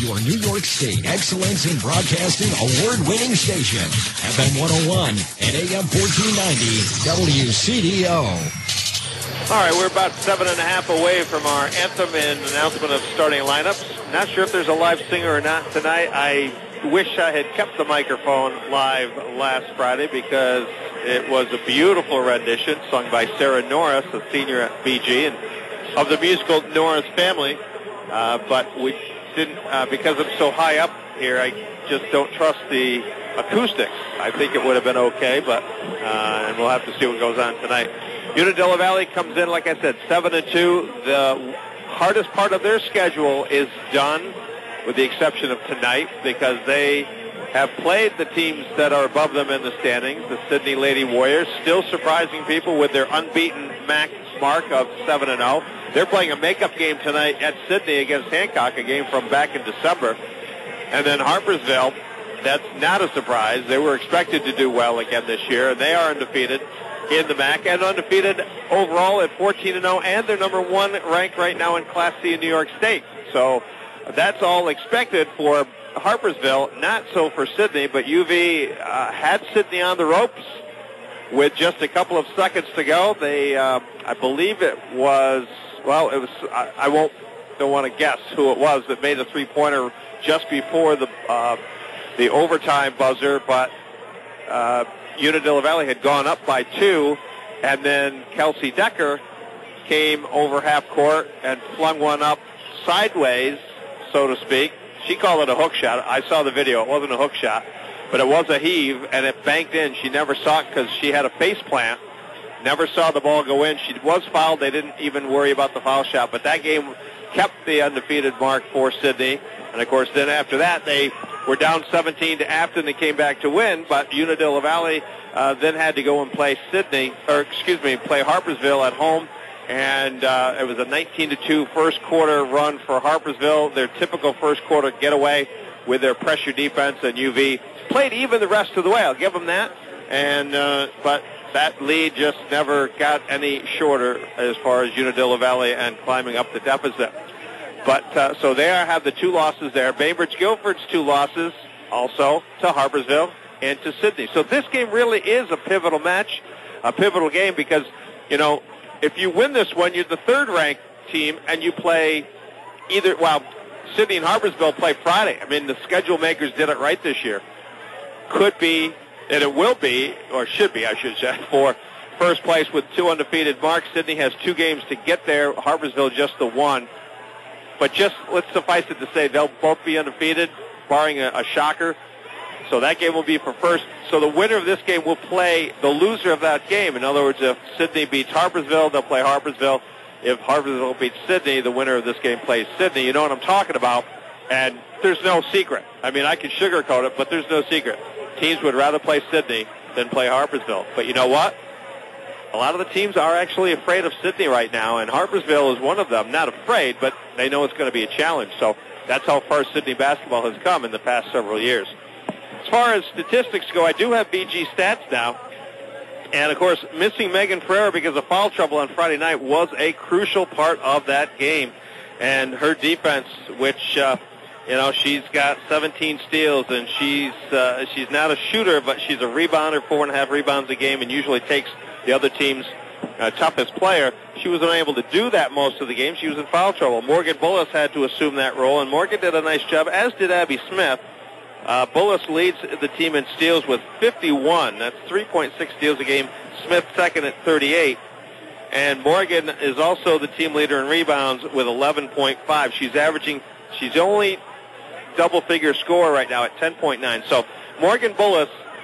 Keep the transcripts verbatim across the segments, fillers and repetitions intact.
your New York State Excellence in Broadcasting award-winning station, F M one oh one and A M fourteen ninety W C D O. All right, we're about seven and a half away from our anthem and announcement of starting lineups. Not sure if there's a live singer or not tonight. I wish I had kept the microphone live last Friday because it was a beautiful rendition sung by Sarah Norris, a senior at B G, and of the musical Norris Family. Uh, but we didn't, uh, because I'm so high up here, I just don't trust the acoustics. I think it would have been okay, but uh, and we'll have to see what goes on tonight. Unadilla Valley comes in, like I said, seven and two. The hardest part of their schedule is done, with the exception of tonight, because they have played the teams that are above them in the standings, the Sidney Lady Warriors, still surprising people with their unbeaten M A C mark of seven and oh. They're playing a makeup game tonight at Sidney against Hancock, a game from back in December. And then Harpersville, that's not a surprise. They were expected to do well again this year, and they are undefeated in the M A C and undefeated overall at fourteen and oh, and they're number one ranked right now in Class C in New York State. So that's all expected for Harpersville, not so for Sidney, but U V uh, had Sidney on the ropes with just a couple of seconds to go. They, uh, I believe it was, well, it was, I, I won't, don't want to guess who it was that made a three-pointer just before the uh, the overtime buzzer, but uh, Unadilla Valley had gone up by two, and then Kelsey Decker came over half court and flung one up sideways, so to speak. She called it a hook shot. I saw the video. It wasn't a hook shot, but it was a heave, and it banked in. She never saw it because she had a face plant. Never saw the ball go in. She was fouled. They didn't even worry about the foul shot, but that game kept the undefeated mark for Sidney. And, of course, then after that, they were down seventeen to Afton. They came back to win, but Unadilla Valley uh, then had to go and play Sidney, or excuse me, play Harpersville at home. And uh, it was a nineteen to two first quarter run for Harpersville, their typical first quarter getaway with their pressure defense, and U V played even the rest of the way. I'll give them that. And uh, but that lead just never got any shorter as far as Unadilla Valley and climbing up the deficit. But uh, so they have the two losses there. Bainbridge Guilford's two losses also to Harpersville and to Sidney. So this game really is a pivotal match, a pivotal game, because, you know, if you win this one, you're the third-ranked team, and you play either, well, Sidney and Harpersville play Friday. I mean, the schedule makers did it right this year. Could be, and it will be, or should be, I should say, for first place with two undefeated marks. Sidney has two games to get there. Harpersville just the one. But just, let's suffice it to say, they'll both be undefeated, barring a, a shocker. So that game will be for first. So the winner of this game will play the loser of that game. In other words, if Sidney beats Harpersville, they'll play Harpersville. If Harpersville beats Sidney, the winner of this game plays Sidney. You know what I'm talking about. And there's no secret. I mean, I can sugarcoat it, but there's no secret. Teams would rather play Sidney than play Harpersville. But you know what? A lot of the teams are actually afraid of Sidney right now, and Harpersville is one of them. Not afraid, but they know it's going to be a challenge. So that's how far Sidney basketball has come in the past several years. As far as statistics go, I do have B G stats now. And, of course, missing Megan Ferreira because of foul trouble on Friday night was a crucial part of that game. And her defense, which, uh, you know, she's got seventeen steals, and she's uh, she's not a shooter, but she's a rebounder, four and a half rebounds a game, and usually takes the other team's uh, toughest player. She was unable to do that most of the game. She was in foul trouble. Morgan Bullis had to assume that role, and Morgan did a nice job, as did Abby Smith. Uh, Bullis leads the team in steals with fifty-one. That's three point six steals a game. Smith second at thirty-eight. And Morgan is also the team leader in rebounds with eleven point five. She's averaging, she's the only double-figure scorer right now at ten point nine. So Morgan Bullis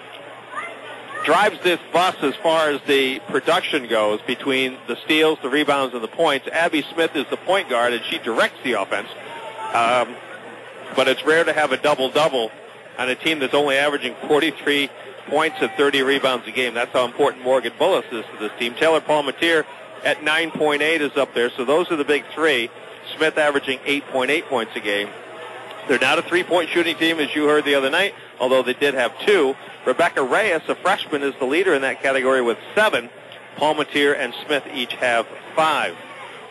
drives this bus as far as the production goes between the steals, the rebounds, and the points. Abby Smith is the point guard, and she directs the offense. Um, but it's rare to have a double-double on a team that's only averaging forty-three points and thirty rebounds a game. That's how important Morgan Bullis is to this team. Taylor Palmatier at nine point eight is up there, so those are the big three. Smith averaging eight point eight points a game. They're not a three-point shooting team, as you heard the other night, although they did have two. Rebecca Reyes, a freshman, is the leader in that category with seven. Palmatier and Smith each have five.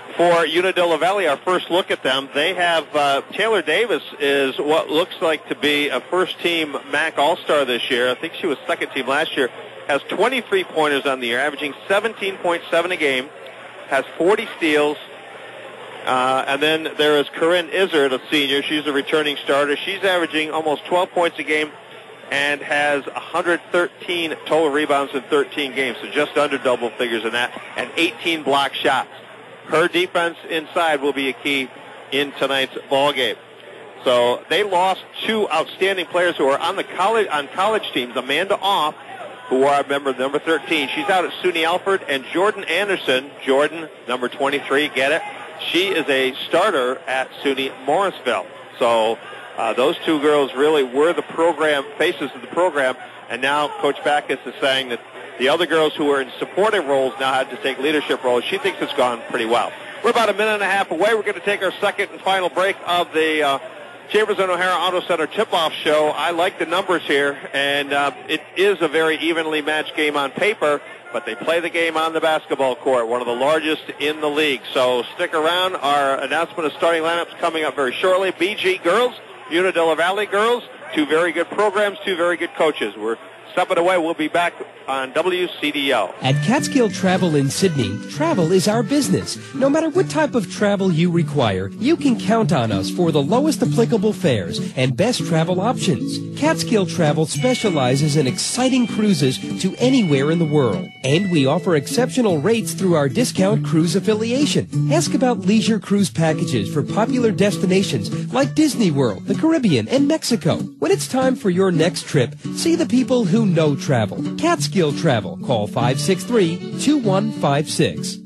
For Unadilla Valley, our first look at them, they have uh, Taylor Davis is what looks like to be a first-team M A C All-Star this year. I think she was second-team last year. Has twenty-three pointers on the year, averaging seventeen point seven a game. Has forty steals. Uh, and then there is Corinne Izzard, a senior. She's a returning starter. She's averaging almost twelve points a game and has one hundred thirteen total rebounds in thirteen games, so just under double figures in that, and eighteen block shots. Her defense inside will be a key in tonight's ball game. So they lost two outstanding players who are on the college on college teams. Amanda Off, who are member number thirteen. She's out at SUNY Alfred, and Jordan Anderson, Jordan, number twenty-three, get it? She is a starter at SUNY Morrisville. So uh, those two girls really were the program faces of the program, and now Coach Backus is saying that the other girls who are in supporting roles now had to take leadership roles. She thinks it's gone pretty well. We're about a minute and a half away. We're going to take our second and final break of the uh, Chambers and O'Hara Auto Center tip-off show. I like the numbers here, and uh, it is a very evenly matched game on paper, but they play the game on the basketball court, one of the largest in the league. So stick around. Our announcement of starting lineups coming up very shortly. B G girls, Unadilla Valley girls, two very good programs, two very good coaches. We're stepping away. We'll be back on W C D O. At Catskill Travel in Sydney, travel is our business. No matter what type of travel you require, you can count on us for the lowest applicable fares and best travel options. Catskill Travel specializes in exciting cruises to anywhere in the world, and we offer exceptional rates through our discount cruise affiliation. Ask about leisure cruise packages for popular destinations like Disney World, the Caribbean, and Mexico. When it's time for your next trip, see the people who know travel. Catskill Travel. Call five six three, two one five six.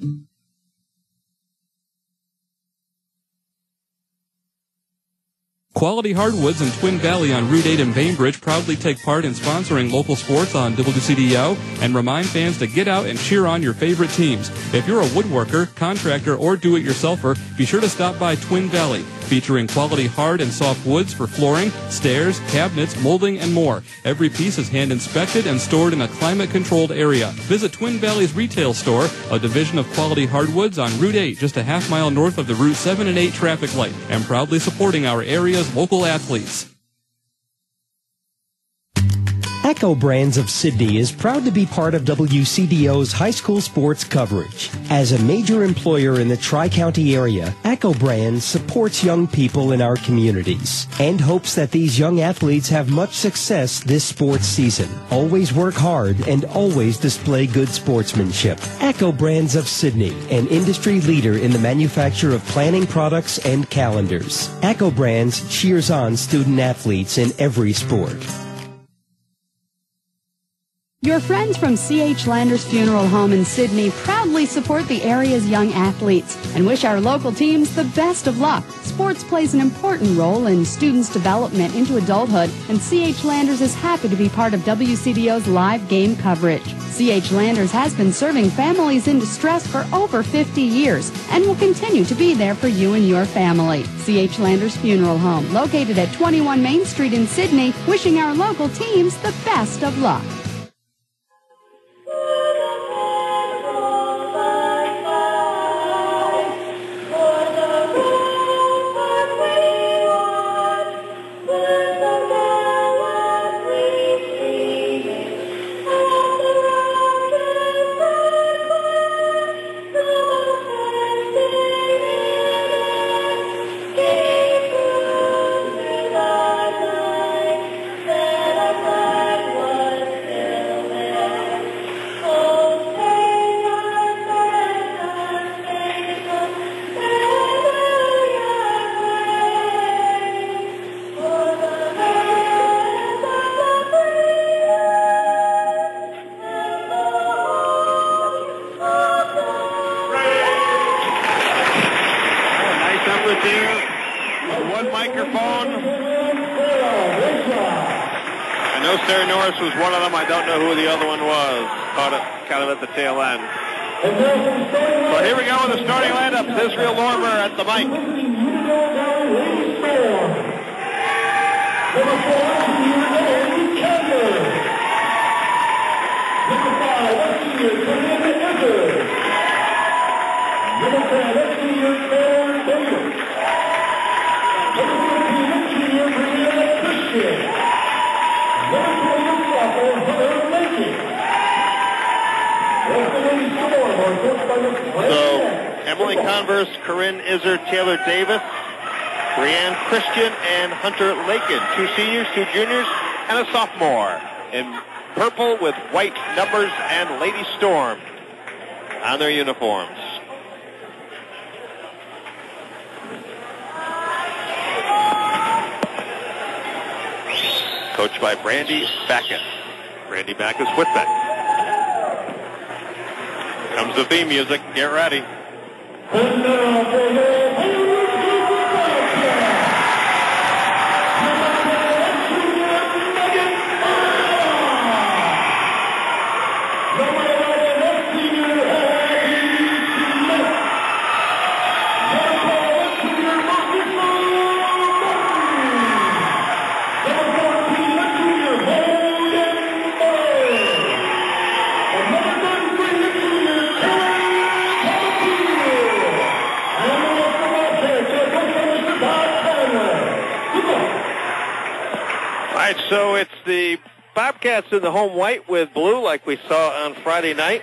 Quality Hardwoods in Twin Valley on Route eight in Bainbridge proudly take part in sponsoring local sports on W C D O and remind fans to get out and cheer on your favorite teams. If you're a woodworker, contractor, or do-it-yourselfer, be sure to stop by Twin Valley, featuring quality hard and soft woods for flooring, stairs, cabinets, molding, and more. Every piece is hand-inspected and stored in a climate-controlled area. Visit Twin Valley's retail store, a division of Quality Hardwoods on Route eight, just a half mile north of the Route seven and eight traffic light, and proudly supporting our area's local athletes. Echo Brands of Sydney is proud to be part of W C D O's high school sports coverage. As a major employer in the Tri-County area, Echo Brands supports young people in our communities and hopes that these young athletes have much success this sports season. Always work hard and always display good sportsmanship. Echo Brands of Sydney, an industry leader in the manufacture of planning products and calendars. Echo Brands cheers on student athletes in every sport. Your friends from C H Landers Funeral Home in Sydney proudly support the area's young athletes and wish our local teams the best of luck. Sports plays an important role in students' development into adulthood, and C H Landers is happy to be part of W C D O's live game coverage. C H Landers has been serving families in distress for over fifty years and will continue to be there for you and your family. C H Landers Funeral Home, located at twenty-one Main Street in Sydney, wishing our local teams the best of luck. Was one of them. I don't know who the other one was. Caught it kind of at the tail end. So here we go with the starting lineups. Israel Lormer at the mic. Number five, So Emily Converse, Corinne Iser, Taylor Davis, Brianne Christian, and Hunter Lakin. Two seniors, two juniors, and a sophomore in purple with white numbers and Lady Storm on their uniforms. Coached by Brandy Backus. Brandy Backus Whitbeck. Comes the theme music. Get ready. So it's the Bobcats in the home white with blue like we saw on Friday night.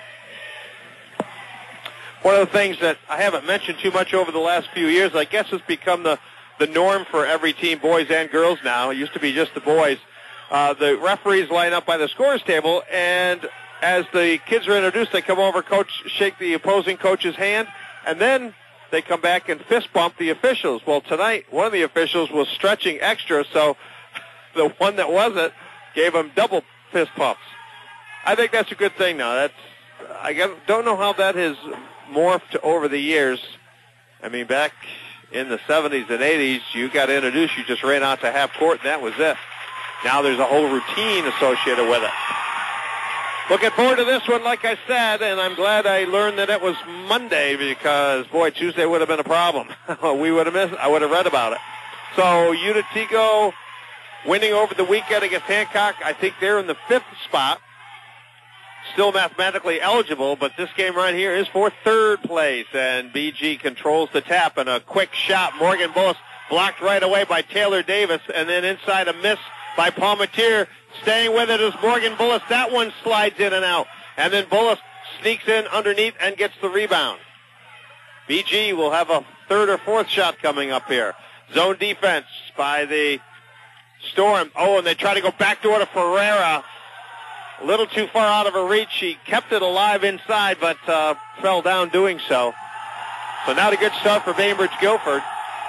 One of the things that I haven't mentioned too much over the last few years, I guess has become the, the norm for every team, boys and girls now. It used to be just the boys. Uh, the referees line up by the scorer's table, and as the kids are introduced, they come over, coach, shake the opposing coach's hand, and then they come back and fist bump the officials. Well, tonight, one of the officials was stretching extra, so the one that wasn't gave him double fist pumps. I think that's a good thing now. That's I don't know how that has morphed over the years. I mean, back in the seventies and eighties, you got introduced, you just ran out to half court, and that was it. Now there's a whole routine associated with it. Looking forward to this one, like I said, and I'm glad I learned that it was Monday because, boy, Tuesday would have been a problem. we would have missed. I would have read about it. So Unitigo winning over the weekend against Hancock. I think they're in the fifth spot. Still mathematically eligible, but this game right here is for third place. And B G controls the tap, and a quick shot. Morgan Bullis blocked right away by Taylor Davis, and then inside a miss by Palmatier. Staying with it is Morgan Bullis. That one slides in and out. And then Bullis sneaks in underneath and gets the rebound. B G will have a third or fourth shot coming up here. Zone defense by the Storm. Oh, and they try to go backdoor to Ferreira. A little too far out of her reach. She kept it alive inside, but uh, fell down doing so. So not a good start for Bainbridge Guilford.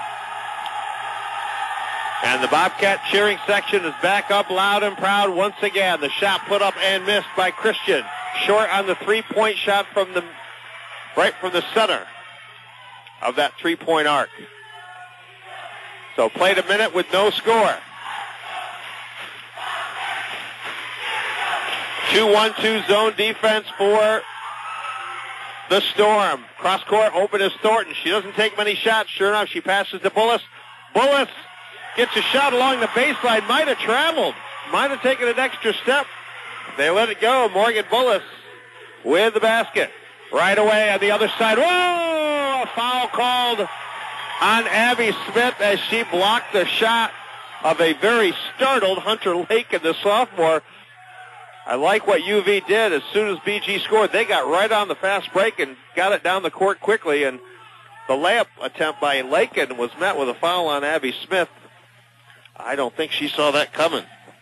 And the Bobcat cheering section is back up loud and proud once again. The shot put up and missed by Christian. Short on the three-point shot from the right from the center of that three-point arc. So played a minute with no score. two one two zone defense for the Storm. Cross court, open is Thornton. She doesn't take many shots. Sure enough, she passes to Bullis. Bullis gets a shot along the baseline. Might have traveled. Might have taken an extra step. They let it go. Morgan Bullis with the basket. Right away on the other side. Whoa! A foul called on Abby Smith as she blocked the shot of a very startled Hunter Lakin, the sophomore. I like what U V did. As soon as B G scored, they got right on the fast break and got it down the court quickly. And the layup attempt by Lakin was met with a foul on Abby Smith. I don't think she saw that coming.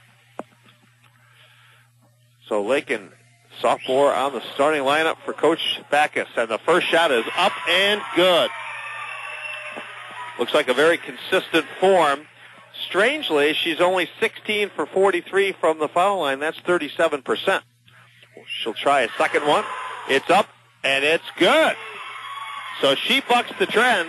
So Lakin, sophomore, on the starting lineup for Coach Backus. And the first shot is up and good. Looks like a very consistent form. Strangely, she's only sixteen for forty-three from the foul line. That's thirty-seven percent. She'll try a second one. It's up, and it's good. So she bucks the trend.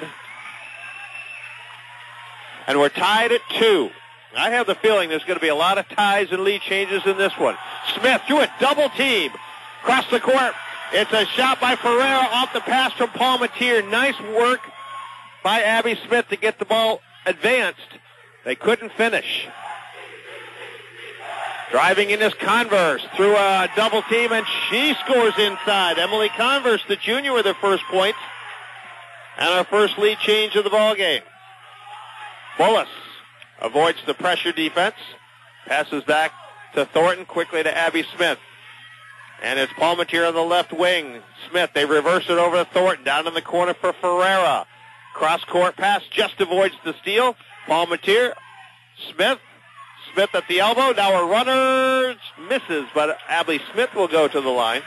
And we're tied at two. I have the feeling there's going to be a lot of ties and lead changes in this one. Smith through a double team. Across the court. It's a shot by Ferreira off the pass from Palmatier. Nice work by Abby Smith to get the ball advanced. They couldn't finish. Driving in is Converse through a double team, and she scores inside. Emily Converse, the junior, with her first points, and our first lead change of the ball game. Bullis avoids the pressure defense, passes back to Thornton, quickly to Abby Smith. And it's Palmatier on the left wing. Smith, they reverse it over to Thornton. Down in the corner for Ferreira. Cross-court pass just avoids the steal. Palmatier, Smith. Smith at the elbow. Now a runner misses, but Abley Smith will go to the line.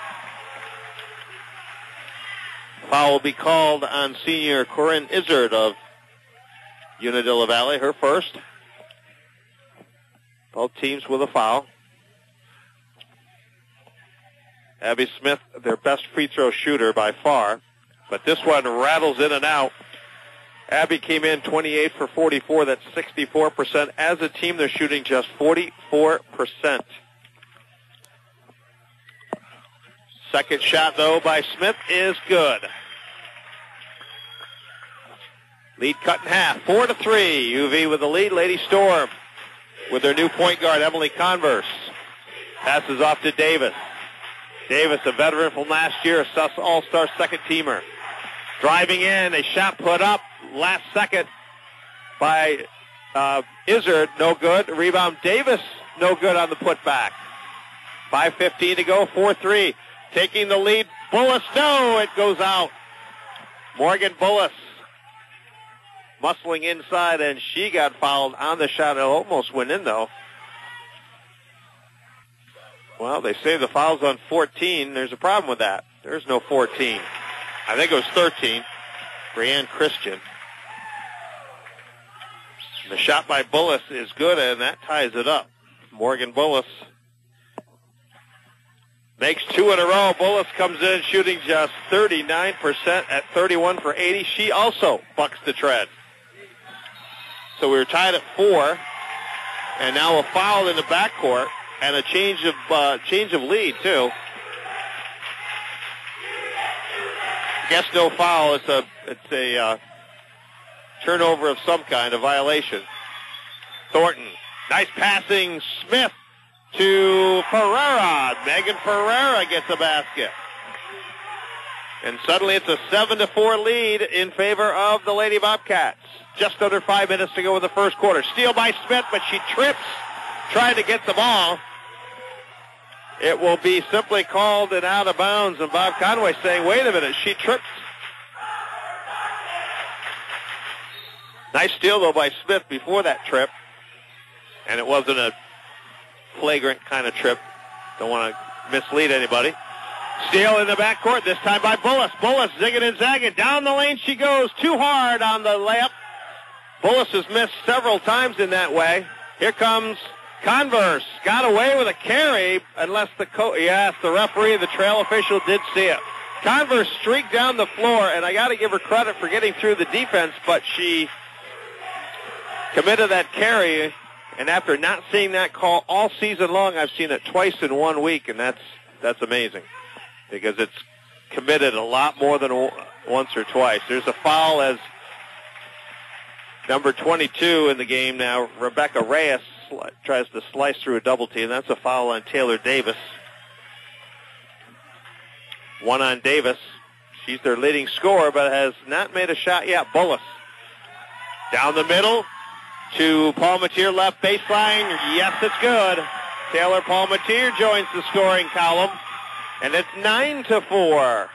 Foul will be called on senior Corinne Izzard of Unadilla Valley, her first. Both teams with a foul. Abby Smith, their best free throw shooter by far, but this one rattles in and out. Abby came in twenty-eight for forty-four. That's sixty-four percent. As a team, they're shooting just forty-four percent. Second shot, though, by Smith is good. Lead cut in half. Four to three. U V with the lead. Lady Storm with their new point guard, Emily Converse. Passes off to Davis. Davis, a veteran from last year, a Sus All-Star second teamer. Driving in, a shot put up last second by uh, Izzard, no good. Rebound Davis, no good on the putback. five fifteen to go, four three. Taking the lead, Bullis, no, it goes out. Morgan Bullis muscling inside, and she got fouled on the shot. It almost went in, though. Well, they say the foul's on fourteen. There's a problem with that. There's no fourteen. I think it was thirteen. Brianne Christian. The shot by Bullis is good, and that ties it up. Morgan Bullis makes two in a row. Bullis comes in shooting just thirty-nine percent at thirty-one for eighty. She also bucks the trend. So we were tied at four, and now a foul in the backcourt. And a change of uh, change of lead, too. Guess no foul. It's a it's a uh, turnover of some kind, a violation. Thornton, nice passing. Smith to Ferreira. Megan Ferreira gets a basket. And suddenly it's a seven to four lead in favor of the Lady Bobcats. Just under five minutes to go in the first quarter. Steal by Smith, but she trips trying to get the ball. It will be simply called and out of bounds, and Bob Conway saying, wait a minute, she tripped. Nice steal, though, by Smith before that trip, and it wasn't a flagrant kind of trip. Don't want to mislead anybody. Steal in the backcourt, this time by Bullis. Bullis zigging and zagging. Down the lane she goes, too hard on the layup. Bullis has missed several times in that way. Here comes Converse. Got away with a carry, unless the co- yes, the referee, the trail official did see it. Converse streaked down the floor, and I got to give her credit for getting through the defense, but she committed that carry, and after not seeing that call all season long, I've seen it twice in one week, and that's that's amazing because it's committed a lot more than once or twice. There's a foul as number twenty-two in the game now, Rebecca Reyes, tries to slice through a double team. That's a foul on Taylor Davis. One on Davis. She's their leading scorer, but has not made a shot yet. Bullis. Down the middle to Palmatier, left baseline. Yes, it's good. Taylor Palmatier joins the scoring column, and it's nine to four.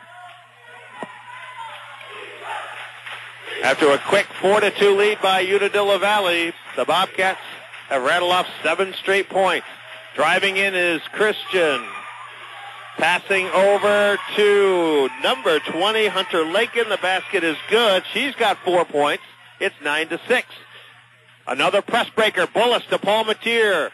After a quick four to two lead by Unadilla Valley, the Bobcats have rattled off seven straight points. Driving in is Christian. Passing over to number twenty, Hunter Lakin. The basket is good. She's got four points. It's nine to six. Another press breaker. Bullis to Palmatier.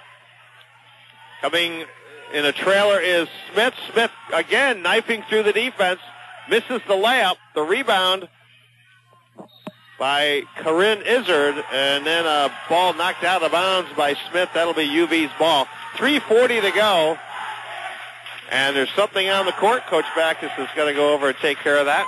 Coming in a trailer is Smith. Smith again knifing through the defense. Misses the layup. The rebound by Corinne Izzard, and then a ball knocked out of bounds by Smith. That'll be U V's ball. three forty to go, and there's something on the court. Coach Backus is going to go over and take care of that.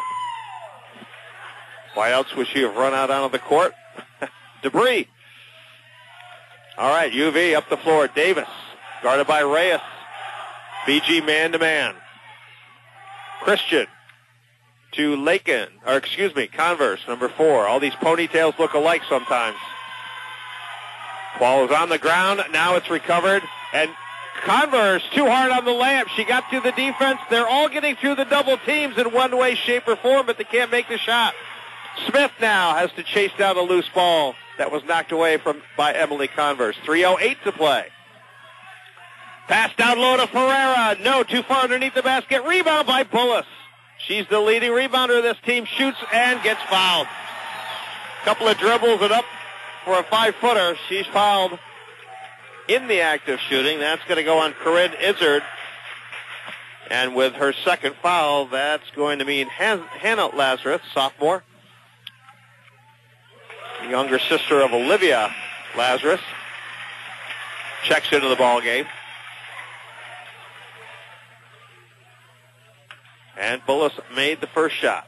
Why else would she have run out onto the court? Debris. All right, U V up the floor. Davis, guarded by Reyes. B G man-to-man. Christian to Lakin, or excuse me, Converse, number four. All these ponytails look alike sometimes. Ball is on the ground. Now it's recovered. And Converse, too hard on the layup. She got through the defense. They're all getting through the double teams in one way, shape, or form, but they can't make the shot. Smith now has to chase down a loose ball that was knocked away from by Emily Converse. three oh eight to play. Pass down low to Ferreira. No, too far underneath the basket. Rebound by Bullis. She's the leading rebounder of this team. Shoots and gets fouled. Couple of dribbles and up for a five-footer. She's fouled in the act of shooting. That's going to go on Corinne Izzard. And with her second foul, that's going to mean Han- Hannah Lazarus, sophomore, the younger sister of Olivia Lazarus, checks into the ball game. And Bullis made the first shot.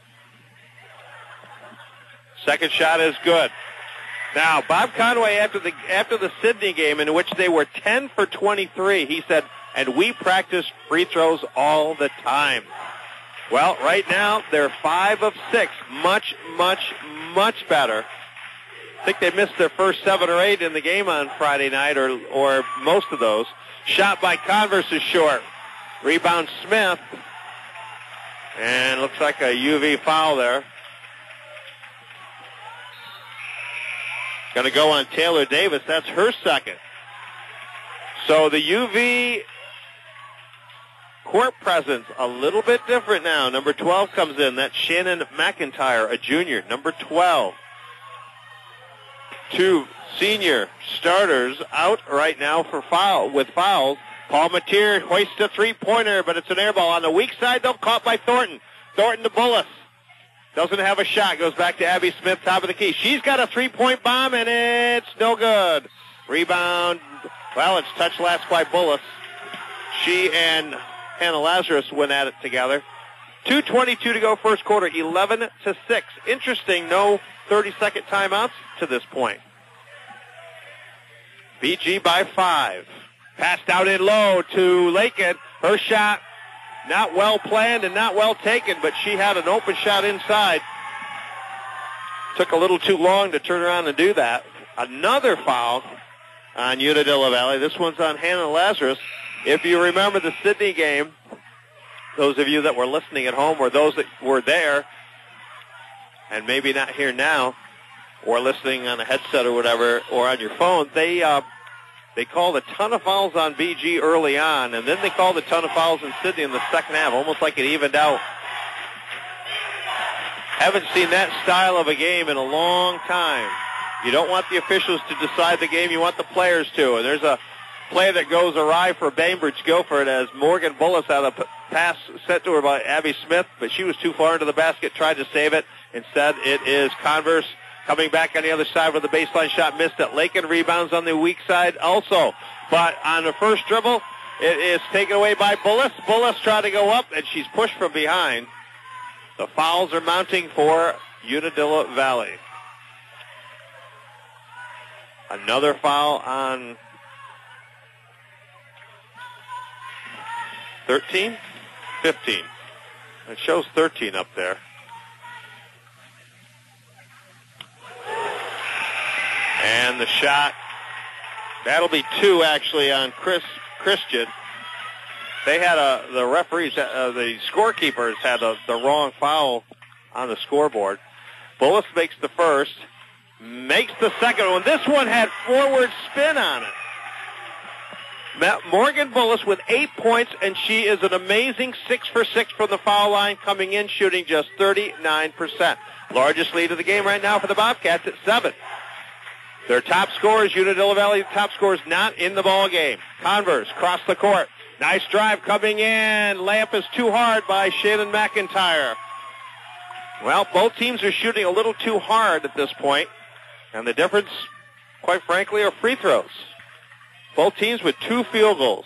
Second shot is good. Now, Bob Conway, after the after the Sydney game, in which they were ten for twenty-three, he said, and we practice free throws all the time. Well, right now, they're five of six. Much, much, much better. I think they missed their first seven or eight in the game on Friday night, or, or most of those. Shot by Converse is short. Rebound Smith. And looks like a U V foul there. Going to go on Taylor Davis. That's her second. So the U V court presence a little bit different now. Number twelve comes in. That's Shannon McIntyre, a junior. Number twelve. Two senior starters out right now for foul with fouls. Paul Mateer hoists a three-pointer, but it's an air ball. On the weak side, though, caught by Thornton. Thornton to Bullis. Doesn't have a shot. Goes back to Abby Smith, top of the key. She's got a three-point bomb, and it's no good. Rebound. Well, it's touched last by Bullis. She and Hannah Lazarus went at it together. two twenty-two to go first quarter, eleven to six. Interesting, no thirty-second timeouts to this point. B G by five. Passed out in low to Lakin. Her shot not well planned and not well taken, but she had an open shot inside. Took a little too long to turn around and do that. Another foul on Unadilla Valley. This one's on Hannah Lazarus. If you remember the Sydney game, those of you that were listening at home or those that were there and maybe not here now or listening on a headset or whatever or on your phone, they uh, They called a ton of fouls on B G early on, and then they called a ton of fouls in Sydney in the second half, almost like it evened out. Haven't seen that style of a game in a long time. You don't want the officials to decide the game, you want the players to. And there's a play that goes awry for Bainbridge Guilford as Morgan Bullis had a pass sent to her by Abby Smith, but she was too far into the basket, tried to save it. Instead, it is Converse coming back on the other side with a baseline shot missed at Lakin. Rebounds on the weak side also. But on the first dribble, it is taken away by Bullis. Bullis trying to go up, and she's pushed from behind. The fouls are mounting for Unadilla Valley. Another foul on thirteen, fifteen. It shows thirteen up there. And the shot, that'll be two actually on Chris Christian. They had a, the referees, uh, the scorekeepers had a, the wrong foul on the scoreboard. Bullis makes the first, makes the second one. This one had forward spin on it. Morgan Bullis with eight points, and she is an amazing six for six from the foul line, coming in shooting just thirty-nine percent. Largest lead of the game right now for the Bobcats at seven. Their top scorers, Unadilla Valley, top scorers not in the ball game. Converse cross the court. Nice drive coming in. Layup is too hard by Shannon McIntyre. Well, both teams are shooting a little too hard at this point, and the difference, quite frankly, are free throws. Both teams with two field goals.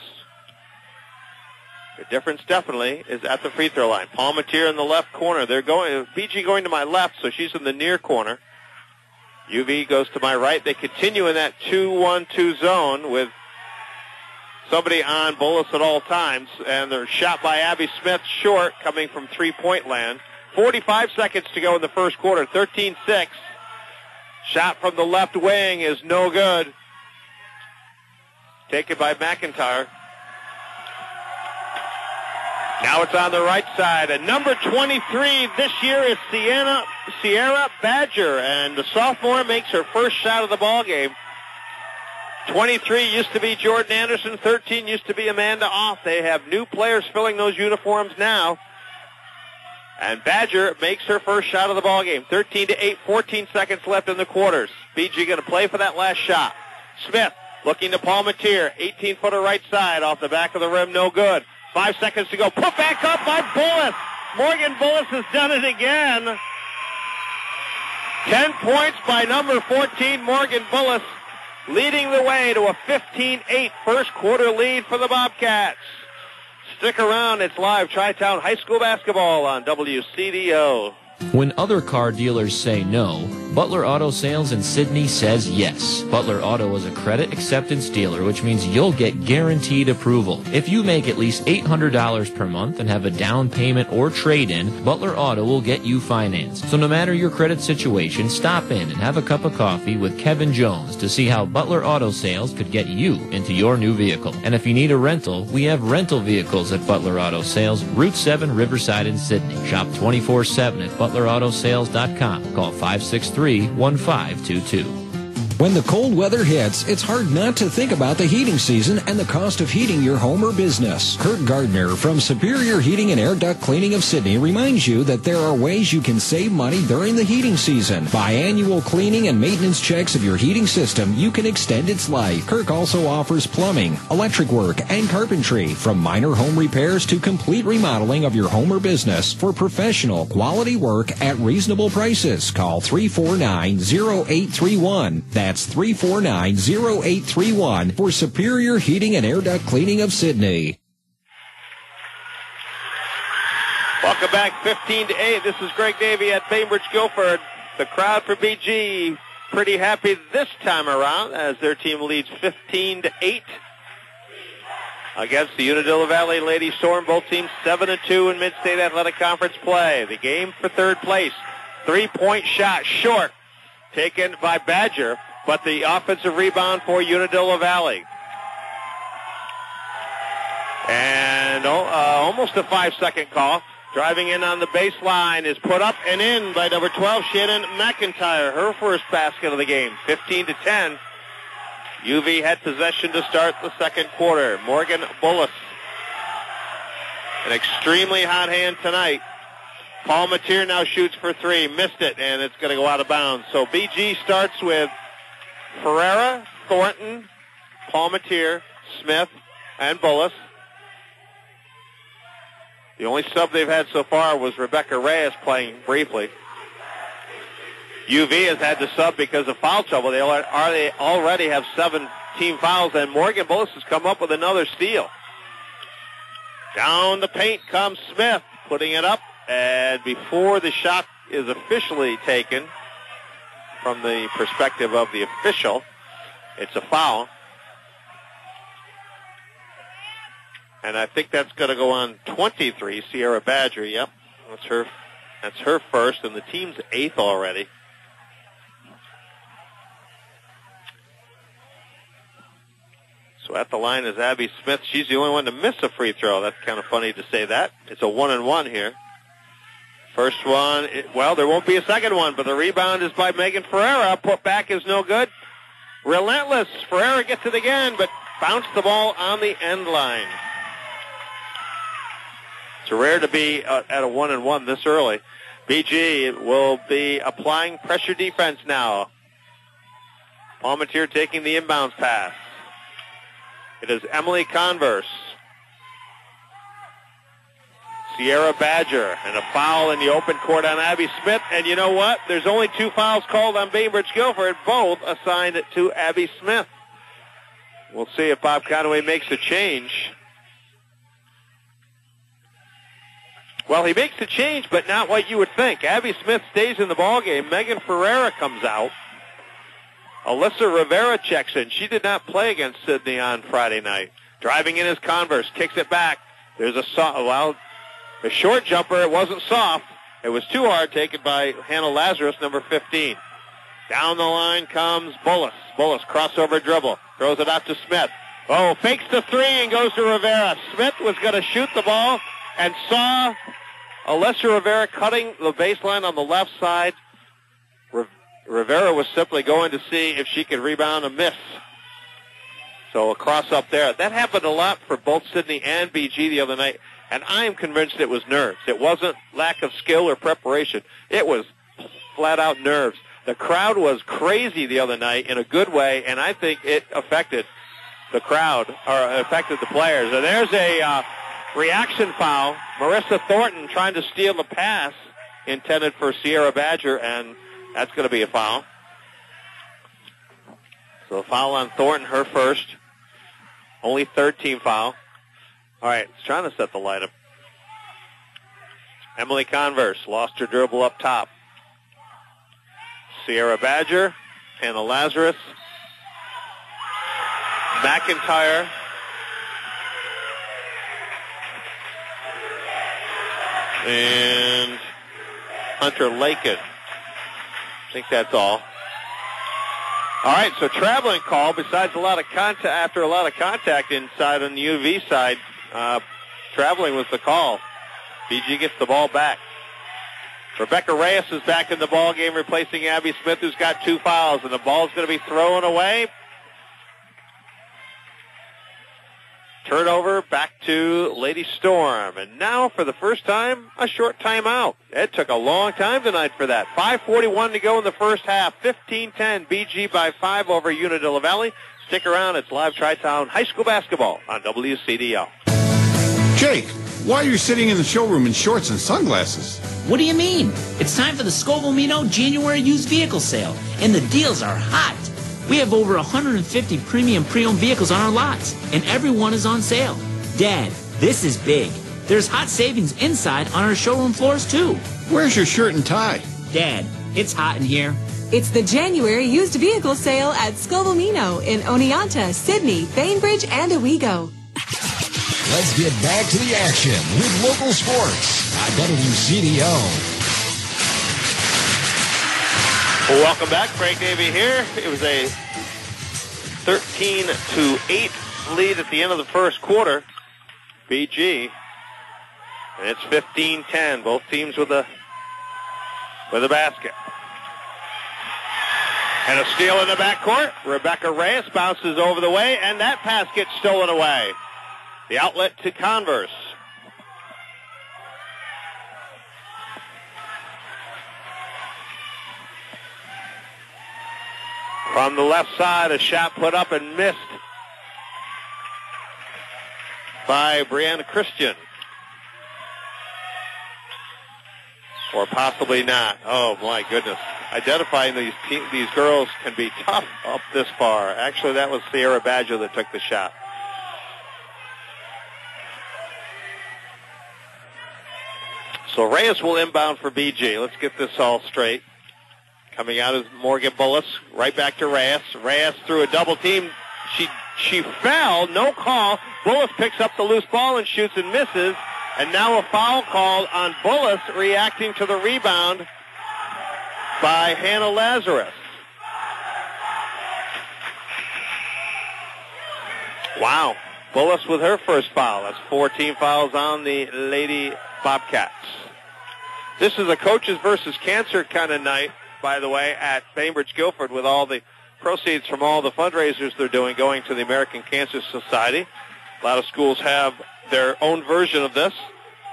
The difference definitely is at the free throw line. Palmatier in the left corner. They're going, B G going to my left, so she's in the near corner. U V goes to my right. They continue in that two one two zone with somebody on Bullis at all times. And they're shot by Abby Smith short, coming from three-point land. forty-five seconds to go in the first quarter, thirteen six. Shot from the left wing is no good. Taken by McIntyre. Now it's on the right side. And number twenty-three this year is Sienna, Sierra Badger, and the sophomore makes her first shot of the ball game. twenty-three used to be Jordan Anderson. thirteen used to be Amanda Off. They have new players filling those uniforms now. And Badger makes her first shot of the ball game. thirteen to eight, fourteen seconds left in the quarters. B G going to play for that last shot. Smith looking to Palmatier. eighteen-footer right side off the back of the rim. No good. Five seconds to go. Put back up by Bullis. Morgan Bullis has done it again. Ten points by number fourteen, Morgan Bullis, leading the way to a fifteen eight first quarter lead for the Bobcats. Stick around. It's live Tri-Town High School basketball on W C D O. When other car dealers say no, Butler Auto Sales in Sidney says yes. Butler Auto is a credit acceptance dealer, which means you'll get guaranteed approval. If you make at least eight hundred dollars per month and have a down payment or trade-in, Butler Auto will get you financed. So no matter your credit situation, stop in and have a cup of coffee with Kevin Jones to see how Butler Auto Sales could get you into your new vehicle. And if you need a rental, we have rental vehicles at Butler Auto Sales, Route seven, Riverside in Sidney. Shop twenty-four seven at butler auto sales dot com. Call five six three, one five two two. When the cold weather hits, it's hard not to think about the heating season and the cost of heating your home or business. Kurt Gardner from Superior Heating and Air Duct Cleaning of Sidney reminds you that there are ways you can save money during the heating season. By annual cleaning and maintenance checks of your heating system, you can extend its life. Kirk also offers plumbing, electric work, and carpentry, from minor home repairs to complete remodeling of your home or business. For professional, quality work at reasonable prices, call three four nine, zero eight three one. That's three four nine, zero eight three one for Superior Heating and Air Duct Cleaning of Sidney. Welcome back, fifteen to eight. This is Greg Davey at Bainbridge Guilford. The crowd for B G pretty happy this time around as their team leads fifteen to eight against the Unadilla Valley Lady Storm. Both teams seven and two in Mid-State Athletic Conference play. The game for third place. Three-point shot short, taken by Badger, but the offensive rebound for Unadilla Valley. And uh, almost a five-second call. Driving in on the baseline is put up and in by number twelve, Shannon McIntyre. Her first basket of the game, fifteen to ten. U V had possession to start the second quarter. Morgan Bullis, an extremely hot hand tonight. Paul Matier now shoots for three. Missed it, and it's going to go out of bounds. So B G starts with Ferreira, Thornton, Paul Matier, Smith, and Bullis. The only sub they've had so far was Rebecca Reyes playing briefly. U V has had to sub because of foul trouble. They already have seven team fouls, and Morgan Bullis has come up with another steal. Down the paint comes Smith, putting it up. And before the shot is officially taken, from the perspective of the official, it's a foul. And I think that's going to go on twenty-three, Sierra Badger. Yep, that's her. That's her first, and the team's eighth already. So at the line is Abby Smith. She's the only one to miss a free throw. That's kind of funny to say that. It's a one and one here. First one, it, well, there won't be a second one, but the rebound is by Megan Ferreira. Put back is no good. Relentless. Ferreira gets it again, but bounced the ball on the end line. It's rare to be uh, at a one and one this early. B G will be applying pressure defense now. Palmatier taking the inbounds pass. It is Emily Converse. Sierra Badger, and a foul in the open court on Abby Smith. And you know what? There's only two fouls called on Bainbridge Guilford, both assigned to Abby Smith. We'll see if Bob Conaway makes a change. Well, he makes a change, but not what you would think. Abby Smith stays in the ballgame. Megan Ferreira comes out. Alyssa Rivera checks in. She did not play against Sidney on Friday night. Driving in is Converse, kicks it back. There's a soft, well, a short jumper. It wasn't soft. It was too hard, taken by Hannah Lazarus, number fifteen. Down the line comes Bullis. Bullis, crossover dribble. Throws it out to Smith. Oh, fakes the three and goes to Rivera. Smith was going to shoot the ball, and saw Alessia Rivera cutting the baseline on the left side. Rivera was simply going to see if she could rebound a miss. So a cross up there. That happened a lot for both Sidney and B G the other night, and I am convinced it was nerves. It wasn't lack of skill or preparation. It was flat-out nerves. The crowd was crazy the other night in a good way, and I think it affected the crowd, or affected the players. And there's a uh, reaction foul. Marissa Thornton trying to steal the pass intended for Sierra Badger, and that's going to be a foul. So a foul on Thornton, her first. Only third team foul. All right, it's trying to set the light up. Emily Converse lost her dribble up top. Sierra Badger, Hannah Lazarus, McIntyre, and Hunter Lakin. I think that's all. All right, so traveling call. Besides a lot of contact, after a lot of contact inside on the U V side, uh, traveling was the call. B G gets the ball back. Rebecca Reyes is back in the ball game, replacing Abby Smith, who's got two fouls, and the ball's going to be thrown away. Turnover back to Lady Storm. And now, for the first time, a short timeout. It took a long time tonight for that. five forty-one to go in the first half. fifteen ten, B G by five over Unadilla Valley. Stick around. It's live Tri-Town High School basketball on W C D L. Jake, why are you sitting in the showroom in shorts and sunglasses? What do you mean? It's time for the Scoville Mino January used vehicle sale, and the deals are hot. We have over one hundred fifty premium pre-owned vehicles on our lots, and every one is on sale. Dad, this is big. There's hot savings inside on our showroom floors, too. Where's your shirt and tie? Dad, it's hot in here. It's the January used vehicle sale at Scoville Mino in Oneonta, Sidney, Bainbridge, and Owego. Let's get back to the action with local sports on W C D O. Well, welcome back. Frank Davey here. It was a thirteen to eight lead at the end of the first quarter. B G. And it's fifteen ten. Both teams with a with a basket. And a steal in the backcourt. Rebecca Reyes bounces over the way, and that pass gets stolen away. The outlet to Converse. From the left side, a shot put up and missed by Brianna Christian. Or possibly not. Oh, my goodness. Identifying these te- these girls can be tough up this far. Actually, that was Sierra Badger that took the shot. So Reyes will inbound for B G. Let's get this all straight. Coming out is Morgan Bullis. Right back to Reyes. Reyes through a double team. She she fell. No call. Bullis picks up the loose ball and shoots and misses. And now a foul called on Bullis, reacting to the rebound by Hannah Lazarus. Wow. Bullis with her first foul. That's four team fouls on the Lady Bobcats. This is a coaches versus cancer kind of night, by the way, at Bainbridge Guilford, with all the proceeds from all the fundraisers they're doing going to the American Cancer Society. A lot of schools have their own version of this.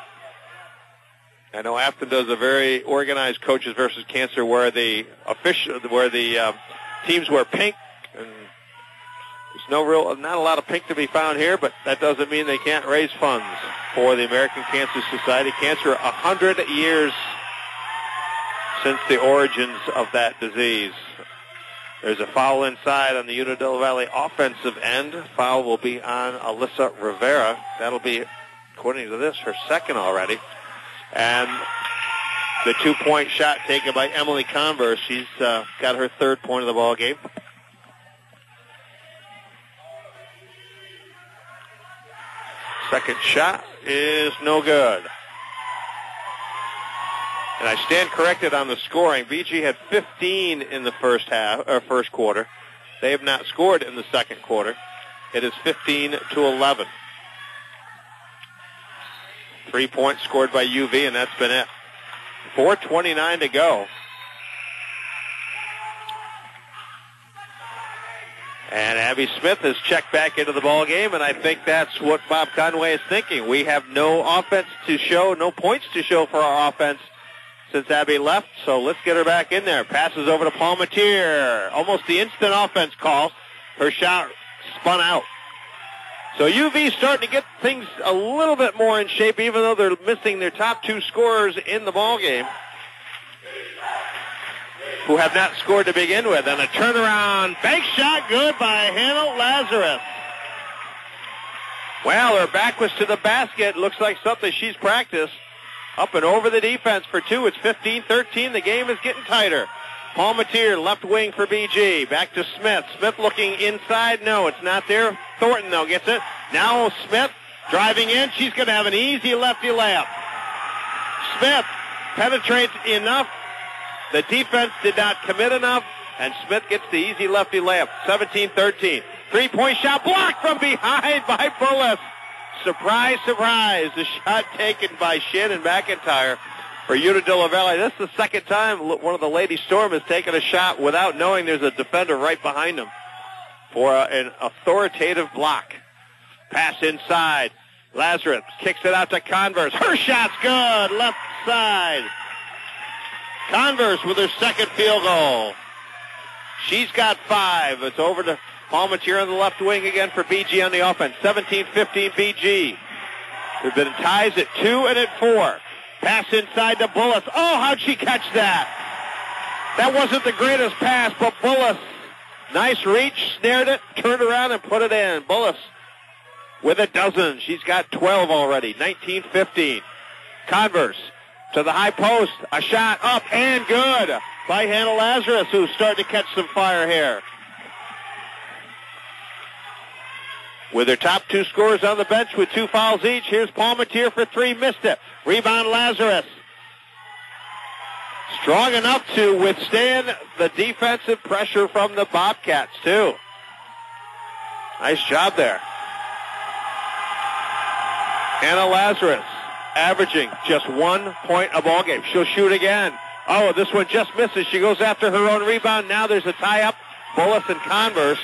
I know Afton does a very organized coaches versus cancer, where the official, where the uh, teams wear pink, and there's no real, not a lot of pink to be found here, but that doesn't mean they can't raise funds for the American Cancer Society. Cancer, a hundred years since the origins of that disease. There's a foul inside on the Unadilla Valley offensive end. Foul will be on Alyssa Rivera. That'll be, according to this, her second already. And the two-point shot taken by Emily Converse. She's uh, got her third point of the ball game. Second shot is no good. And I stand corrected on the scoring. B G had fifteen in the first half, or first quarter. They have not scored in the second quarter. It is fifteen to eleven. Three points scored by U V, and that's been it. four twenty-nine to go. And Abby Smith has checked back into the ball game, and I think that's what Bob Conway is thinking. We have no offense to show, no points to show for our offense since Abby left, so let's get her back in there. Passes over to Palmatier. Almost the instant offense call. Her shot spun out. So U V starting to get things a little bit more in shape, even though they're missing their top two scorers in the ball game, who have not scored to begin with. And a turnaround bank shot good by Hannah Lazarus. Well, her back was to the basket. Looks like something she's practiced. Up and over the defense for two. It's fifteen thirteen. The game is getting tighter. Palmatier, left wing for B G. Back to Smith. Smith looking inside. No, it's not there. Thornton, though, gets it. Now Smith driving in. She's going to have an easy lefty layup. Smith penetrates enough. The defense did not commit enough, and Smith gets the easy lefty layup. seventeen thirteen. Three-point shot blocked from behind by Bullis. Surprise, surprise. The shot taken by Shin and McIntyre for Unadilla Valley. This is the second time one of the Lady Storm has taken a shot without knowing there's a defender right behind them for a, an authoritative block. Pass inside. Lazarus kicks it out to Converse. Her shot's good. Left side. Converse with her second field goal. She's got five. It's over to Palmatier on the left wing again for B G on the offense. seventeen fifteen B G. There's been ties at two and at four. Pass inside to Bullis. Oh, how'd she catch that? That wasn't the greatest pass, but Bullis, nice reach, snared it, turned around and put it in. Bullis with a dozen. She's got twelve already. nineteen fifteen. Converse to the high post. A shot up and good by Hannah Lazarus, who's starting to catch some fire here. With their top two scorers on the bench with two fouls each, here's Palmatier for three, missed it. Rebound Lazarus. Strong enough to withstand the defensive pressure from the Bobcats, too. Nice job there. Hannah Lazarus averaging just one point a ball game. She'll shoot again. Oh, this one just misses. She goes after her own rebound. Now there's a tie-up. Bullis and Converse.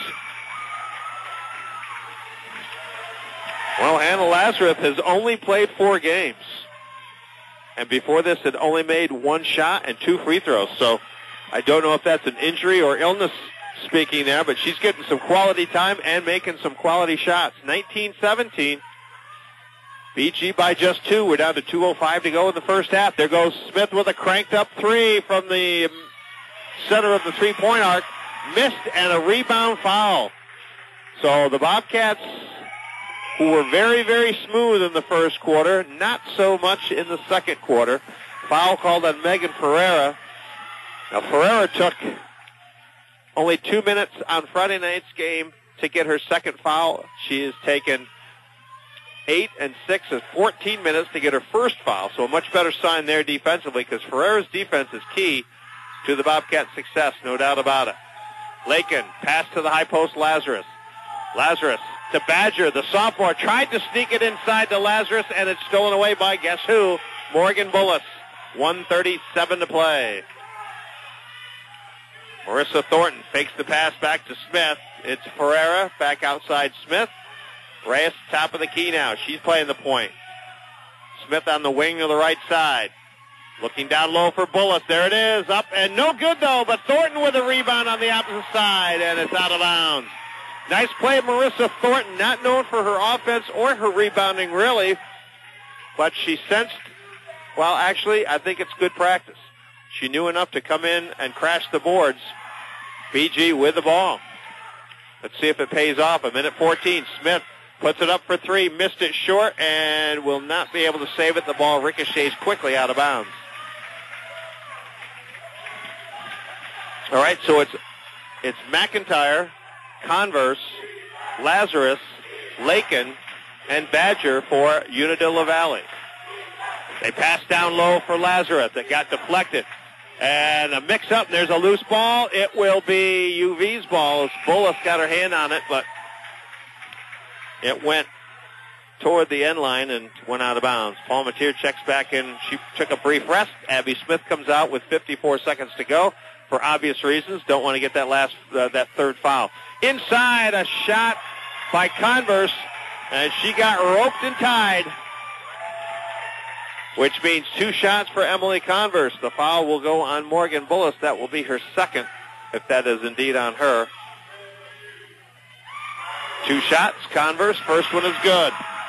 Well, Hannah Lazarus has only played four games. And before this had only made one shot and two free throws. So I don't know if that's an injury or illness speaking there, but she's getting some quality time and making some quality shots. nineteen seventeen. B G by just two. We're down to two oh five to go in the first half. There goes Smith with a cranked up three from the center of the three-point arc. Missed and a rebound foul. So the Bobcats, who were very, very smooth in the first quarter, not so much in the second quarter. Foul called on Megan Ferreira. Now, Ferreira took only two minutes on Friday night's game to get her second foul. She has taken eight and six and fourteen minutes to get her first foul, so a much better sign there defensively, because Ferreira's defense is key to the Bobcats' success, no doubt about it. Lakin, pass to the high post, Lazarus. Lazarus to Badger, the sophomore, tried to sneak it inside to Lazarus, and it's stolen away by guess who? Morgan Bullis. one thirty-seven to play. Marissa Thornton fakes the pass back to Smith. It's Ferreira back outside Smith. Reyes, top of the key now. She's playing the point. Smith on the wing to the right side. Looking down low for Bullis. There it is. Up and no good, though, but Thornton with a rebound on the opposite side, and it's out of bounds. Nice play, Marissa Thornton, not known for her offense or her rebounding, really, but she sensed, well, actually, I think it's good practice. She knew enough to come in and crash the boards. B G with the ball. Let's see if it pays off. A minute fourteen. Smith puts it up for three, missed it short, and will not be able to save it. The ball ricochets quickly out of bounds. All right, so it's it's McIntyre, Converse, Lazarus, Lakin, and Badger for Unadilla Valley. They pass down low for Lazarus. It got deflected. And a mix-up. There's a loose ball. It will be U V's ball. Bullis got her hand on it, but it went toward the end line and went out of bounds. Palmatier checks back in. She took a brief rest. Abby Smith comes out with fifty-four seconds to go for obvious reasons. Don't want to get that last, uh, that third foul. Inside, a shot by Converse, and she got roped and tied, which means two shots for Emily Converse. The foul will go on Morgan Bullis. That will be her second, if that is indeed on her. Two shots, Converse. First one is good.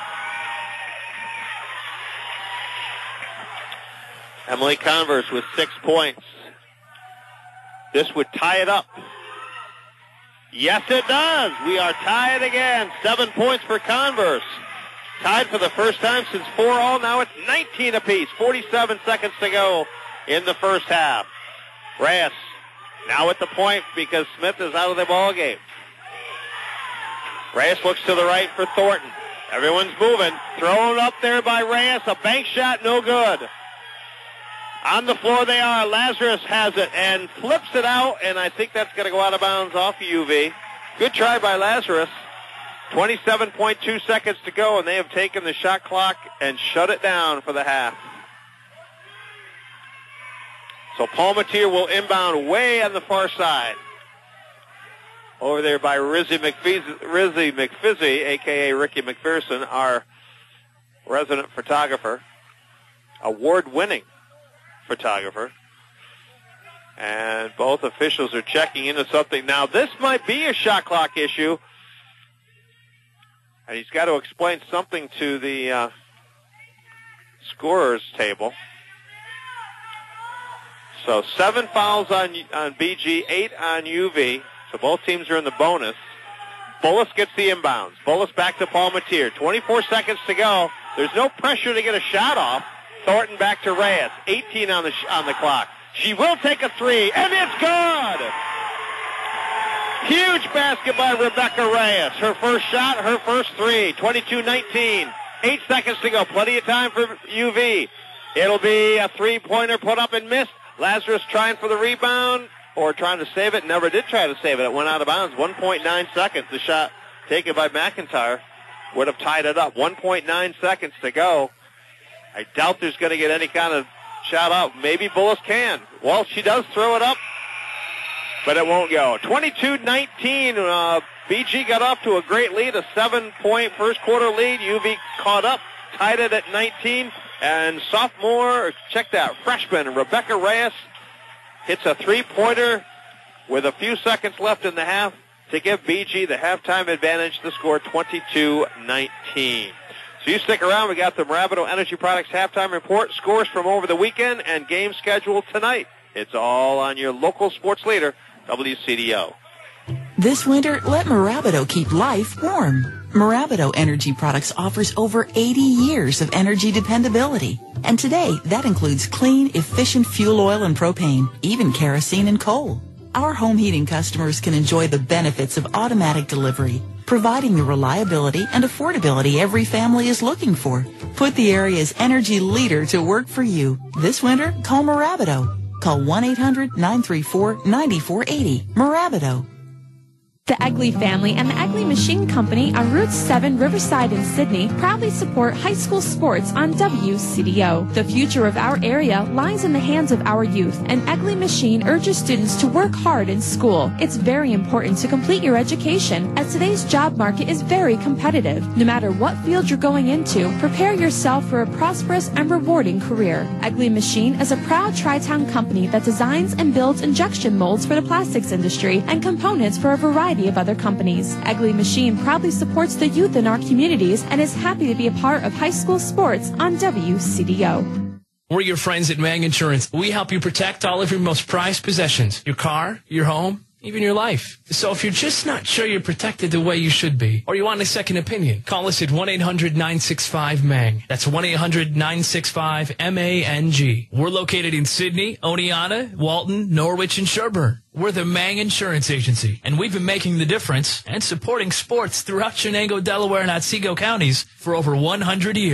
Emily Converse with six points. This would tie it up. Yes, it does. We are tied again. Seven points for Converse. Tied for the first time since four all. Now it's nineteen apiece. forty-seven seconds to go in the first half. Reyes now at the point because Smith is out of the ball game. Reyes looks to the right for Thornton. Everyone's moving. Thrown up there by Reyes. A bank shot, no good. On the floor they are. Lazarus has it and flips it out, and I think that's going to go out of bounds off U V. Good try by Lazarus. twenty-seven point two seconds to go, and they have taken the shot clock and shut it down for the half. So Palmatier will inbound way on the far side. Over there by Rizzy McFizzy, Rizzy McFizzy, a k a. Ricky McPherson, our resident photographer, award-winning photographer. And both officials are checking into something. Now, this might be a shot clock issue. And he's got to explain something to the uh, scorer's table. So seven fouls on, on B G, eight on U V. So both teams are in the bonus. Bullis gets the inbounds. Bullis back to Palmatier. twenty-four seconds to go. There's no pressure to get a shot off. Thornton back to Reyes. eighteen on the sh- on the clock. She will take a three, and it's good! Huge basket by Rebecca Reyes. Her first shot, her first three. twenty-two nineteen. Eight seconds to go. Plenty of time for U V. It'll be a three-pointer put up and missed. Lazarus trying for the rebound. Or trying to save it. Never did try to save it. It went out of bounds. one point nine seconds. The shot taken by McIntyre would have tied it up. one point nine seconds to go. I doubt there's going to get any kind of shot up. Maybe Bullis can. Well, she does throw it up, but it won't go. twenty-two nineteen. Uh, B G got off to a great lead, a seven-point first quarter lead. U V caught up, tied it at nineteen. And sophomore, check that, freshman Rebecca Reyes hits a three-pointer with a few seconds left in the half to give B G the halftime advantage. The score twenty-two nineteen. So you stick around. We got the Maravido Energy Products halftime report, scores from over the weekend, and game schedule tonight. It's all on your local sports leader, W C D O. This winter, let Maravido keep life warm. Maravido Energy Products offers over eighty years of energy dependability. And today, that includes clean, efficient fuel oil and propane, even kerosene and coal. Our home heating customers can enjoy the benefits of automatic delivery, providing the reliability and affordability every family is looking for. Put the area's energy leader to work for you. This winter, call Maravido. Call one eight hundred nine three four nine four eight zero. Maravido. The Egley family and the Egley Machine Company on Route seven Riverside in Sydney proudly support high school sports on W C D O. The future of our area lies in the hands of our youth, and Egley Machine urges students to work hard in school. It's very important to complete your education, as today's job market is very competitive. No matter what field you're going into, prepare yourself for a prosperous and rewarding career. Egley Machine is a proud Tri-Town company that designs and builds injection molds for the plastics industry and components for a variety of other companies. Egley Machine proudly supports the youth in our communities and is happy to be a part of high school sports on W C D O. We're your friends at Mang Insurance. We help you protect all of your most prized possessions, your car, your home, even your life. So if you're just not sure you're protected the way you should be, or you want a second opinion, call us at one eight hundred nine six five M A N G. That's one eight hundred nine six five M A N G. We're located in Sydney, Oneonta, Walton, Norwich, and Sherburne. We're the Mang Insurance Agency, and we've been making the difference and supporting sports throughout Chenango, Delaware, and Otsego counties for over one hundred years.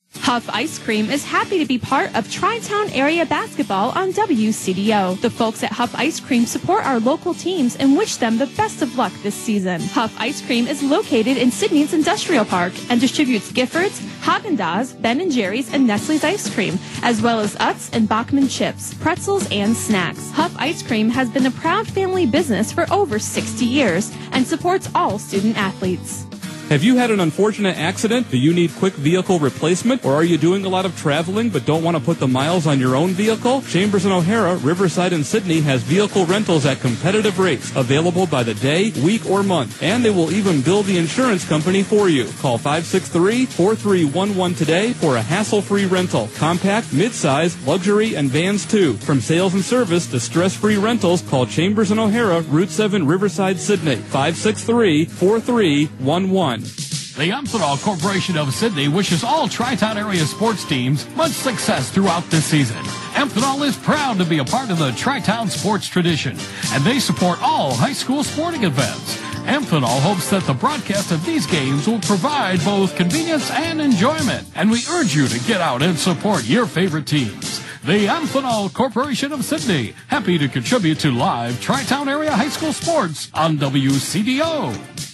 Huff Ice Cream is happy to be part of Tri-Town Area Basketball on W C D O. The folks at Huff Ice Cream support our local teams and wish them the best of luck this season. Huff Ice Cream is located in Sydney's Industrial Park and distributes Giffords, Haagen-Dazs, Ben and Jerry's, and Nestle's Ice Cream, as well as Utz and Bachman chips, pretzels, and snacks. Huff Ice Cream has been a proud family business for over sixty years and supports all student athletes. Have you had an unfortunate accident? Do you need quick vehicle replacement? Or are you doing a lot of traveling but don't want to put the miles on your own vehicle? Chambers and O'Hara, Riverside, and Sydney has vehicle rentals at competitive rates, available by the day, week, or month. And they will even bill the insurance company for you. Call five six three, four three one one today for a hassle-free rental. Compact, mid-size, luxury, and vans too. From sales and service to stress-free rentals, call Chambers and O'Hara, Route seven, Riverside, Sydney. five six three, four three one one. The Amphenol Corporation of Sydney wishes all Tri-Town area sports teams much success throughout this season. Amphenol is proud to be a part of the Tri-Town sports tradition, and they support all high school sporting events. Amphenol hopes that the broadcast of these games will provide both convenience and enjoyment, and we urge you to get out and support your favorite teams. The Amphenol Corporation of Sydney, happy to contribute to live Tri-Town area high school sports on W C D O.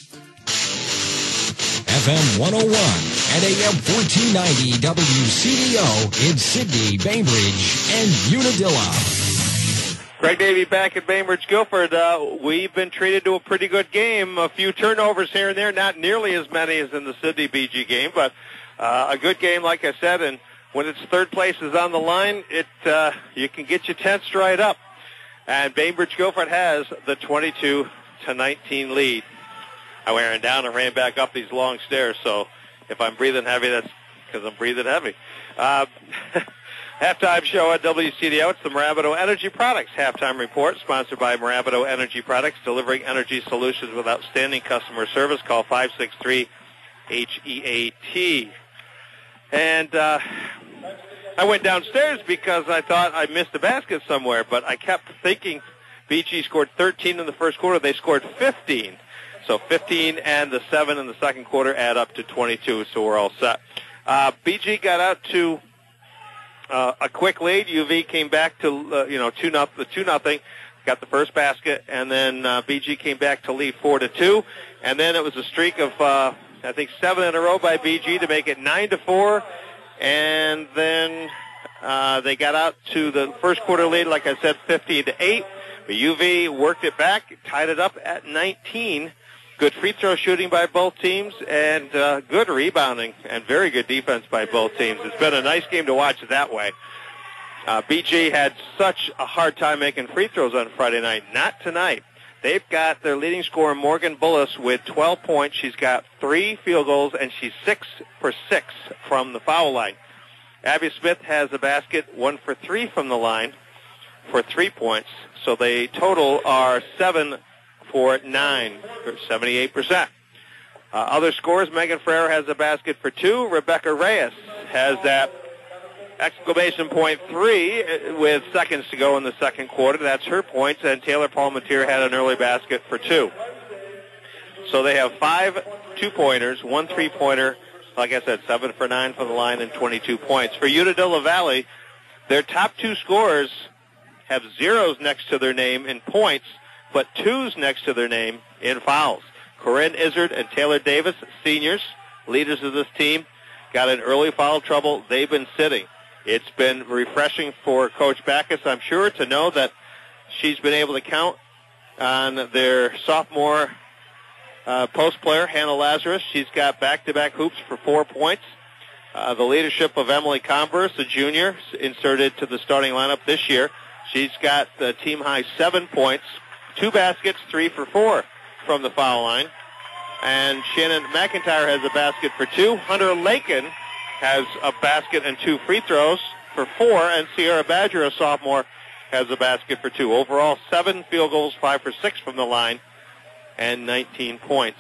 F M one oh one and A M fourteen ninety W C D O in Sydney, Bainbridge, and Unadilla. Greg Davey back at Bainbridge Guilford. Uh, we've been treated to a pretty good game. A few turnovers here and there, not nearly as many as in the Sydney B G game, but uh, a good game, like I said. And when it's third place is on the line, it uh, you can get your tensed right up. And Bainbridge Guilford has the twenty-two to nineteen lead. I ran down and ran back up these long stairs, so if I'm breathing heavy, that's because I'm breathing heavy. Uh, halftime show at W C D O. It's the Marabito Energy Products Halftime Report, sponsored by Marabito Energy Products, delivering energy solutions with outstanding customer service. Call five six three H E A T. And uh, I went downstairs because I thought I missed a basket somewhere, but I kept thinking B G scored thirteen in the first quarter. They scored fifteen. So fifteen and the seven in the second quarter add up to twenty-two, so we're all set. Uh, B G got out to uh, a quick lead. U V came back to, uh, you know, two nothing, two nothing, got the first basket, and then uh, B G came back to lead four to two, and then it was a streak of, uh, I think, seven in a row by B G to make it nine to four, and then uh, they got out to the first quarter lead, like I said, fifteen to eight. But U V worked it back, tied it up at nineteen. Good free throw shooting by both teams, and uh, good rebounding and very good defense by both teams. It's been a nice game to watch that way. Uh, B G had such a hard time making free throws on Friday night. Not tonight. They've got their leading scorer, Morgan Bullis, with twelve points. She's got three field goals, and she's six for six from the foul line. Abby Smith has a basket, one for three from the line for three points. So they total are seven for nine, for seventy-eight percent. Uh, other scores, Megan Ferrer has a basket for two. Rebecca Reyes has that exclamation point three with seconds to go in the second quarter. That's her points. And Taylor Palmatier had an early basket for two. So they have five two-pointers, one three-pointer, like I said, seven for nine from the line and twenty-two points. For Unadilla Valley, their top two scorers have zeros next to their name in points, but twos next to their name in fouls. Corinne Izzard and Taylor Davis, seniors, leaders of this team, got in early foul trouble. They've been sitting. It's been refreshing for Coach Backus, I'm sure, to know that she's been able to count on their sophomore uh, post player, Hannah Lazarus. She's got back-to-back hoops for four points. Uh, the leadership of Emily Converse, a junior, inserted to the starting lineup this year. She's got the team-high seven points. Two baskets, three for four from the foul line. And Shannon McIntyre has a basket for two. Hunter Lakin has a basket and two free throws for four. And Sierra Badger, a sophomore, has a basket for two. Overall, seven field goals, five for six from the line, and nineteen points.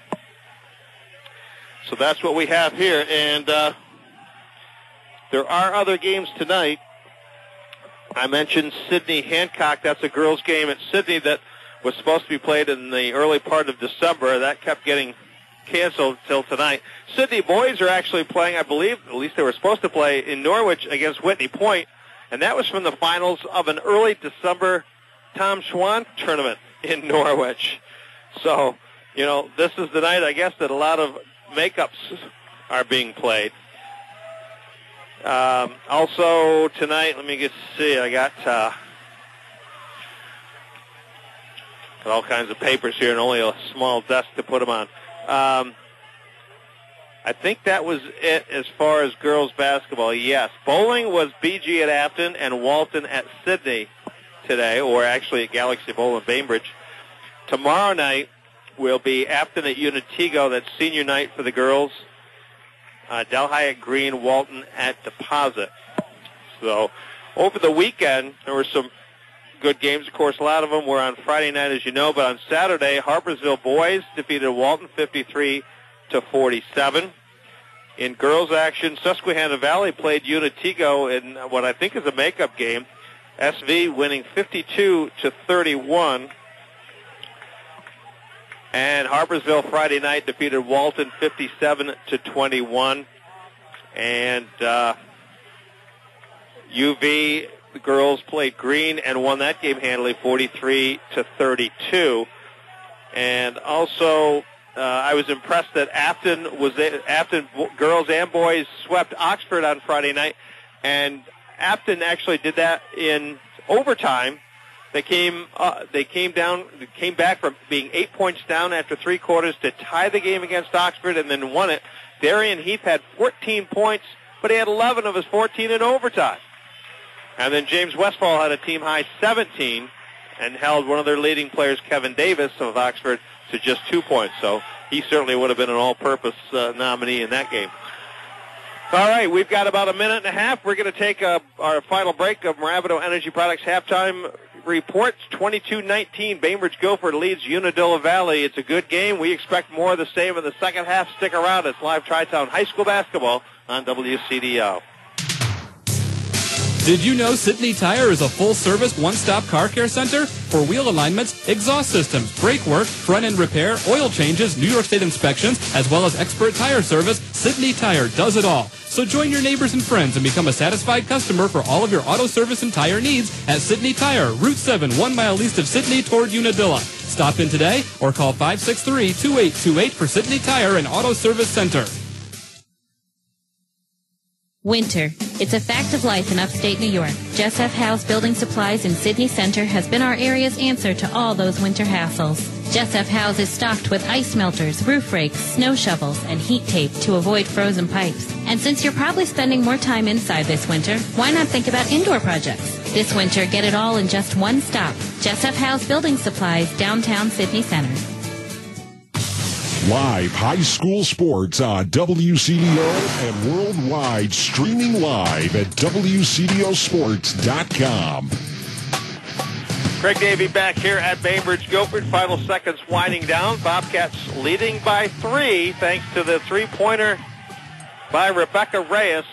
So that's what we have here. And uh, there are other games tonight. I mentioned Sydney Hancock. That's a girls' game at Sydney that was supposed to be played in the early part of December. That kept getting canceled till tonight. Sydney boys are actually playing, I believe, at least they were supposed to play in Norwich against Whitney Point, and that was from the finals of an early December Tom Schwann tournament in Norwich. So, you know, this is the night, I guess, that a lot of makeups are being played. Um, also tonight, let me just see, I got, uh, got all kinds of papers here and only a small desk to put them on. Um, I think that was it as far as girls basketball. Yes, bowling was B G at Afton and Walton at Sydney today, or actually at Galaxy Bowl in Bainbridge. Tomorrow night will be Afton at Unitigo. That's senior night for the girls. Uh, Delhi at Green, Walton at Deposit. So over the weekend, there were some good games. Of course, a lot of them were on Friday night, as you know. But on Saturday, Harpersville boys defeated Walton fifty-three to forty-seven. In girls action, Susquehanna Valley played Unitigo in what I think is a makeup game. S V winning fifty-two to thirty-one. And Harpersville Friday night defeated Walton fifty-seven to twenty-one. And uh, U V, the girls played Green and won that game handily forty-three to thirty-two. And also, uh, I was impressed that Afton was Afton girls and boys swept Oxford on Friday night, and Afton actually did that in overtime. They came uh, they came down came back from being eight points down after three quarters to tie the game against Oxford and then won it. Darian Heath had fourteen points, but he had eleven of his fourteen in overtime. And then James Westfall had a team-high seventeen and held one of their leading players, Kevin Davis of Oxford, to just two points. So he certainly would have been an all-purpose uh, nominee in that game. All right, we've got about a minute and a half. We're going to take uh, our final break of Moravito Energy Products halftime reports. twenty-two nineteen, Bainbridge Gopher leads Unadilla Valley. It's a good game. We expect more of the same in the second half. Stick around. It's live Tri-Town High School basketball on W C D O. Did you know Sydney Tire is a full-service, one-stop car care center? For wheel alignments, exhaust systems, brake work, front-end repair, oil changes, New York State inspections, as well as expert tire service, Sydney Tire does it all. So join your neighbors and friends and become a satisfied customer for all of your auto service and tire needs at Sydney Tire, Route seven, one mile east of Sydney toward Unadilla. Stop in today or call five six three, two eight two eight for Sydney Tire and Auto Service Center. Winter. It's a fact of life in upstate New York. Jess F. House Building Supplies in Sydney Center has been our area's answer to all those winter hassles. Jess F. House is stocked with ice melters, roof rakes, snow shovels, and heat tape to avoid frozen pipes. And since you're probably spending more time inside this winter, why not think about indoor projects? This winter, get it all in just one stop. Jess F. House Building Supplies, downtown Sydney Center. Live high school sports on W C D O and worldwide, streaming live at W C D O sports dot com. Craig Davey back here at Bainbridge Gopher. Final seconds winding down. Bobcats leading by three thanks to the three-pointer by Rebecca Reyes.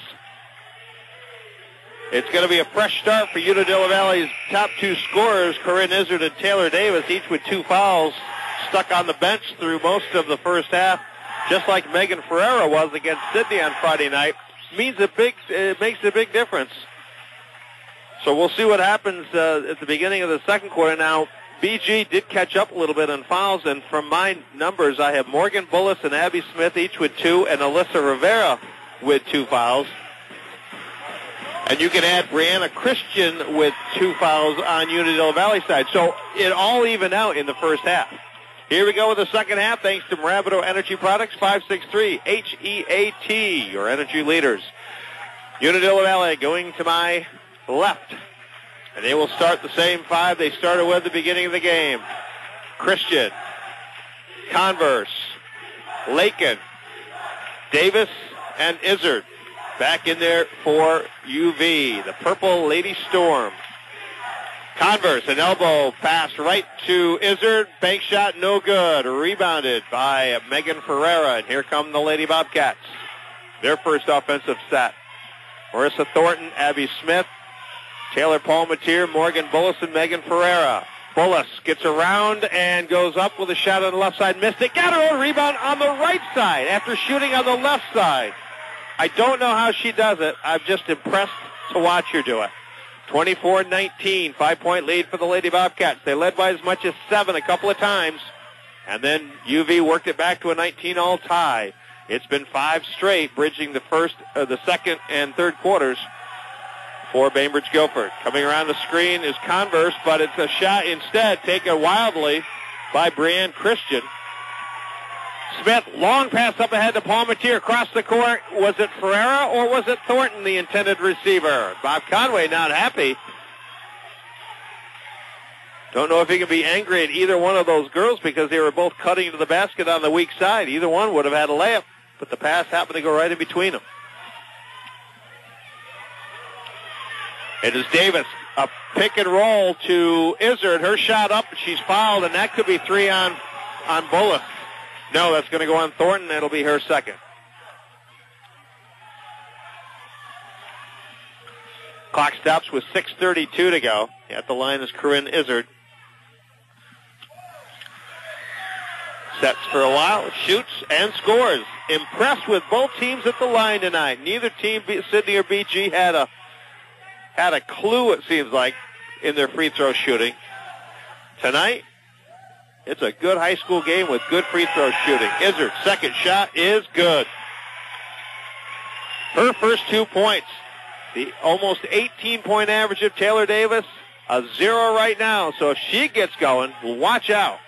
It's going to be a fresh start for Unadilla Valley's top two scorers, Corinne Izzard and Taylor Davis, each with two fouls. Stuck on the bench through most of the first half, just like Megan Ferreira was against Sydney on Friday night. Means a big, it makes a big difference. So we'll see what happens uh, at the beginning of the second quarter. Now, B G did catch up a little bit on fouls, and from my numbers, I have Morgan Bullis and Abby Smith each with two, and Alyssa Rivera with two fouls. And you can add Brianna Christian with two fouls on Unadilla Valley side. So it all evened out in the first half. Here we go with the second half, thanks to Moravito Energy Products, five six three H E A T, your energy leaders. Unadilla Valley going to my left. And they will start the same five they started with at the beginning of the game. Christian, Converse, Lakin, Davis, and Izzard. Back in there for U V, the Purple Lady Storm. Converse, an elbow pass right to Izzard. Bank shot, no good. Rebounded by Megan Ferreira. And here come the Lady Bobcats. Their first offensive set. Marissa Thornton, Abby Smith, Taylor Palmatier, Morgan Bullis, and Megan Ferreira. Bullis gets around and goes up with a shot on the left side. Missed it. Got her own rebound on the right side after shooting on the left side. I don't know how she does it. I'm just impressed to watch her do it. twenty-four nineteen, five-point lead for the Lady Bobcats. They led by as much as seven a couple of times, and then U V worked it back to a nineteen-all tie. It's been five straight, bridging the first, uh, the second and third quarters for Bainbridge Guilford. Coming around the screen is Converse, but it's a shot instead taken wildly by Brianne Christian. Smith, long pass up ahead to Palmatier, across the court. Was it Ferreira or was it Thornton, the intended receiver? Bob Conway not happy. Don't know if he can be angry at either one of those girls because they were both cutting to the basket on the weak side. Either one would have had a layup, but the pass happened to go right in between them. It is Davis, a pick and roll to Izzard. Her shot up, she's fouled, and that could be three on, on Bullis. No, that's going to go on Thornton. That'll be her second. Clock stops with six thirty-two to go. At the line is Corinne Izzard. Sets for a while, shoots, and scores. Impressed with both teams at the line tonight. Neither team, Sydney or B G, had a had a clue, it seems like, in their free throw shooting. Tonight, it's a good high school game with good free throw shooting. Izzard, second shot is good. Her first two points. The almost eighteen-point average of Taylor Davis, a zero right now. So if she gets going, watch out.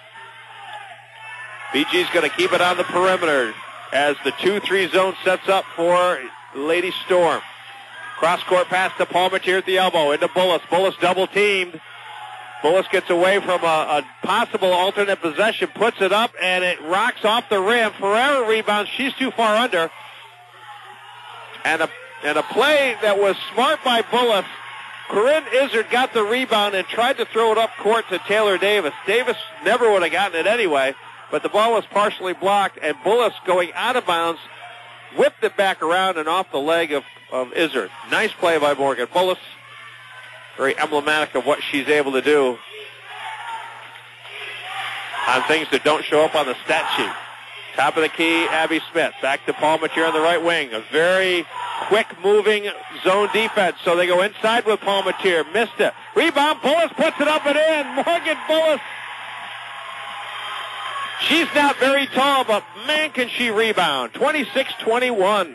B G's going to keep it on the perimeter as the two three zone sets up for Lady Storm. Cross-court pass to Palmatier at the elbow, into Bullis. Bullis double-teamed. Bullis gets away from a, a possible alternate possession, puts it up, and it rocks off the rim. Ferreira rebounds. She's too far under. And a, and a play that was smart by Bullis. Corinne Izzard got the rebound and tried to throw it up court to Taylor Davis. Davis never would have gotten it anyway, but the ball was partially blocked, and Bullis, going out of bounds, whipped it back around and off the leg of, of Izzard. Nice play by Morgan Bullis. Very emblematic of what she's able to do on things that don't show up on the stat sheet. Top of the key, Abby Smith. Back to Palmatier on the right wing. A very quick-moving zone defense. So they go inside with Palmatier. Missed it. Rebound. Bullis puts it up and in. Morgan Bullis. She's not very tall, but man, can she rebound. twenty-six twenty-one.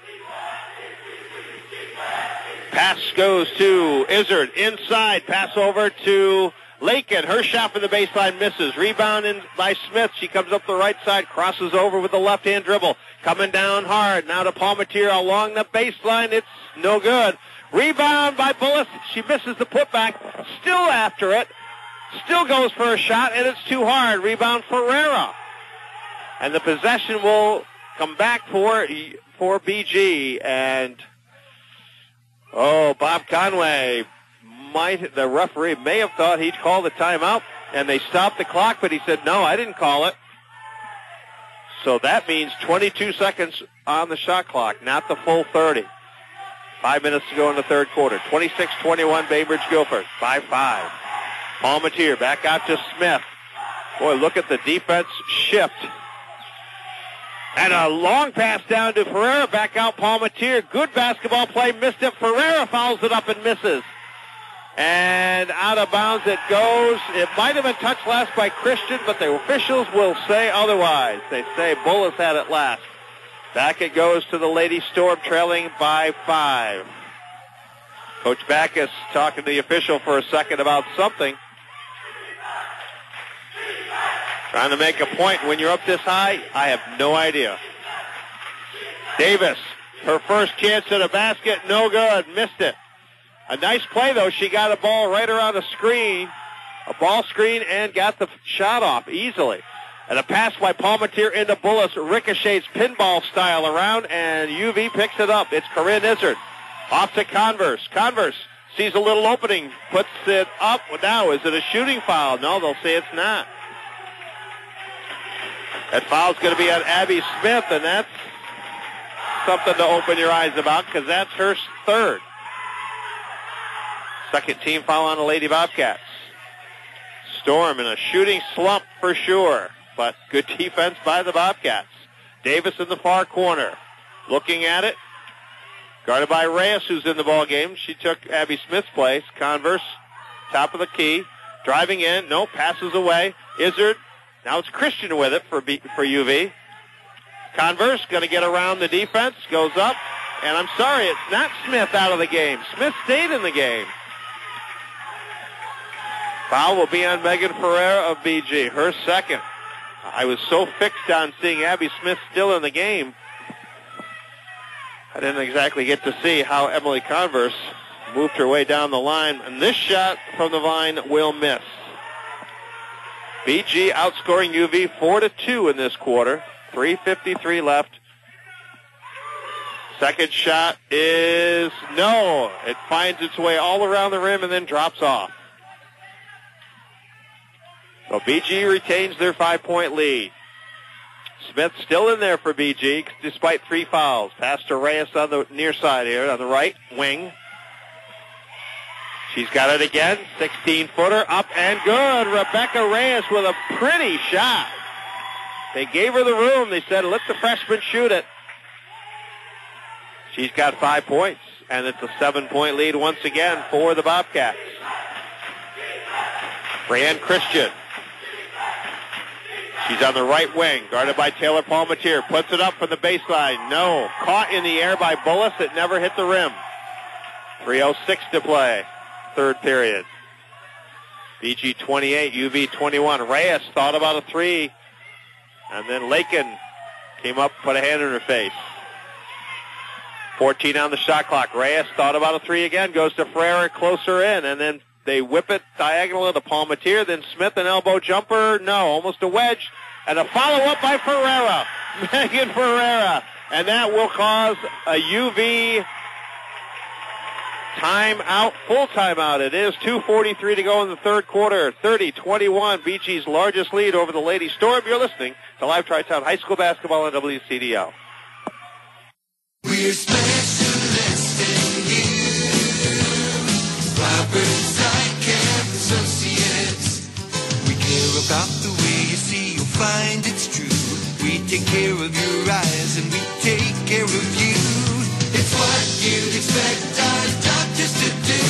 Pass goes to Izzard. Inside. Pass over to Lakin. Her shot from the baseline misses. Rebound in by Smith. She comes up the right side. Crosses over with the left-hand dribble. Coming down hard. Now to Palmatier along the baseline. It's no good. Rebound by Bullis. She misses the putback. Still after it. Still goes for a shot, and it's too hard. Rebound Ferreira. And the possession will come back for, for B G. And, oh, Bob Conway, might, the referee may have thought he'd call the timeout, and they stopped the clock, but he said, no, I didn't call it. So that means twenty-two seconds on the shot clock, not the full thirty. Five minutes to go in the third quarter. twenty-six twenty-one, Bainbridge Guilford. five five. Palmatier back out to Smith. Boy, look at the defense shift. And a long pass down to Ferreira. Back out Palmatier. Good basketball play. Missed it. Ferreira fouls it up and misses. And out of bounds it goes. It might have been touched last by Christian, but the officials will say otherwise. They say Bullis had it last. Back it goes to the Lady Storm, trailing by five. Coach Backus talking to the official for a second about something. Trying to make a point when you're up this high? I have no idea. Davis, her first chance at a basket, no good, missed it. A nice play, though. She got a ball right around the screen, a ball screen, and got the shot off easily. And a pass by Palmatier into Bullis, ricochets pinball style around, and U V picks it up. It's Corinne Izzard. Off to Converse. Converse sees a little opening, puts it up. Now, is it a shooting foul? No, they'll say it's not. That foul's going to be on Abby Smith, and that's something to open your eyes about because that's her third. Second team foul on the Lady Bobcats. Storm in a shooting slump for sure, but good defense by the Bobcats. Davis in the far corner. Looking at it. Guarded by Reyes, who's in the ball game. She took Abby Smith's place. Converse, top of the key. Driving in. No, passes away. Izzard. Now it's Christian with it for B, for U V. Converse going to get around the defense. Goes up. And I'm sorry, it's not Smith out of the game. Smith stayed in the game. Foul will be on Megan Ferreira of B G. Her second. I was so fixed on seeing Abby Smith still in the game, I didn't exactly get to see how Emily Converse moved her way down the line. And this shot from the line will miss. B G outscoring U V four to two in this quarter. three fifty-three left. Second shot is no. It finds its way all around the rim and then drops off. So B G retains their five-point lead. Smith still in there for B G despite three fouls. Pass to Reyes on the near side here, on the right wing. She's got it again. sixteen-footer up and good. Rebecca Reyes with a pretty shot. They gave her the room. They said, let the freshman shoot it. She's got five points, and it's a seven-point lead once again for the Bobcats. Brianne Christian. She's on the right wing, guarded by Taylor Palmatier. Puts it up from the baseline. No. Caught in the air by Bullis. It never hit the rim. three oh six to play. Third period. B G twenty-eight, U V twenty-one. Reyes thought about a three. And then Lakin came up, put a hand in her face. fourteen on the shot clock. Reyes thought about a three again. Goes to Ferreira, closer in. And then they whip it diagonal to Palmatier. Then Smith, an elbow jumper. No, almost a wedge. And a follow-up by Ferreira. Megan Ferreira. And that will cause a U V timeout, full timeout. It is two forty-three to go in the third quarter. thirty twenty-one, B G's largest lead over the Lady Storm. You're listening to Live Tri-Town High School Basketball on W C D O. We're specialists in you. Robert Steinkamp Associates. We care about the way you see. You'll find it's true. We take care of your eyes and we take care of you. It's what you'd expect our doctors to do.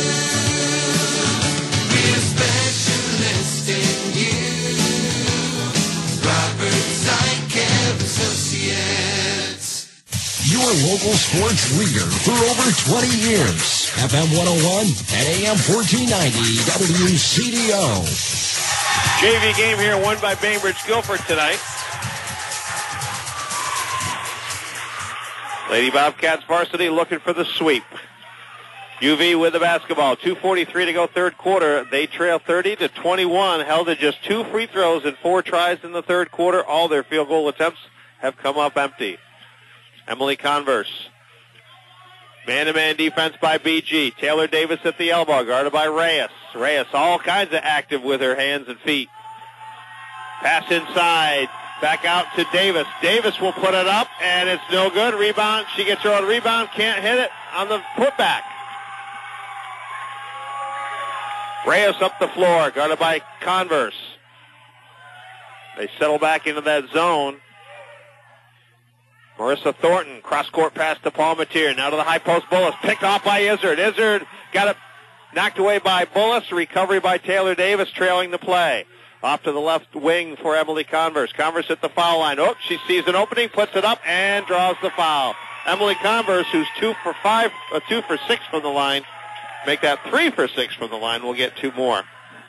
We're specialists in you. Robert Steinkamp Associates. Your local sports leader for over twenty years. F M one oh one and A M fourteen ninety W C D O. J V game here won by Bainbridge Guilford tonight. Lady Bobcats varsity looking for the sweep. U V with the basketball. two forty-three to go third quarter. They trail thirty to twenty-one. Held to just two free throws and four tries in the third quarter. All their field goal attempts have come up empty. Emily Converse. Man-to-man defense by B G. Taylor Davis at the elbow, guarded by Reyes. Reyes all kinds of active with her hands and feet. Pass inside. Back out to Davis. Davis will put it up, and it's no good. Rebound. She gets her own rebound. Can't hit it on the putback. Reyes up the floor, guarded by Converse. They settle back into that zone. Marissa Thornton, cross-court pass to Palmatier. Now to the high post. Bullis picked off by Izzard. Izzard got it knocked away by Bullis. Recovery by Taylor Davis, trailing the play. Off to the left wing for Emily Converse. Converse at the foul line. Oh, she sees an opening, puts it up, and draws the foul. Emily Converse, who's two for five, uh, two for six from the line, make that three for six from the line. We'll get two more.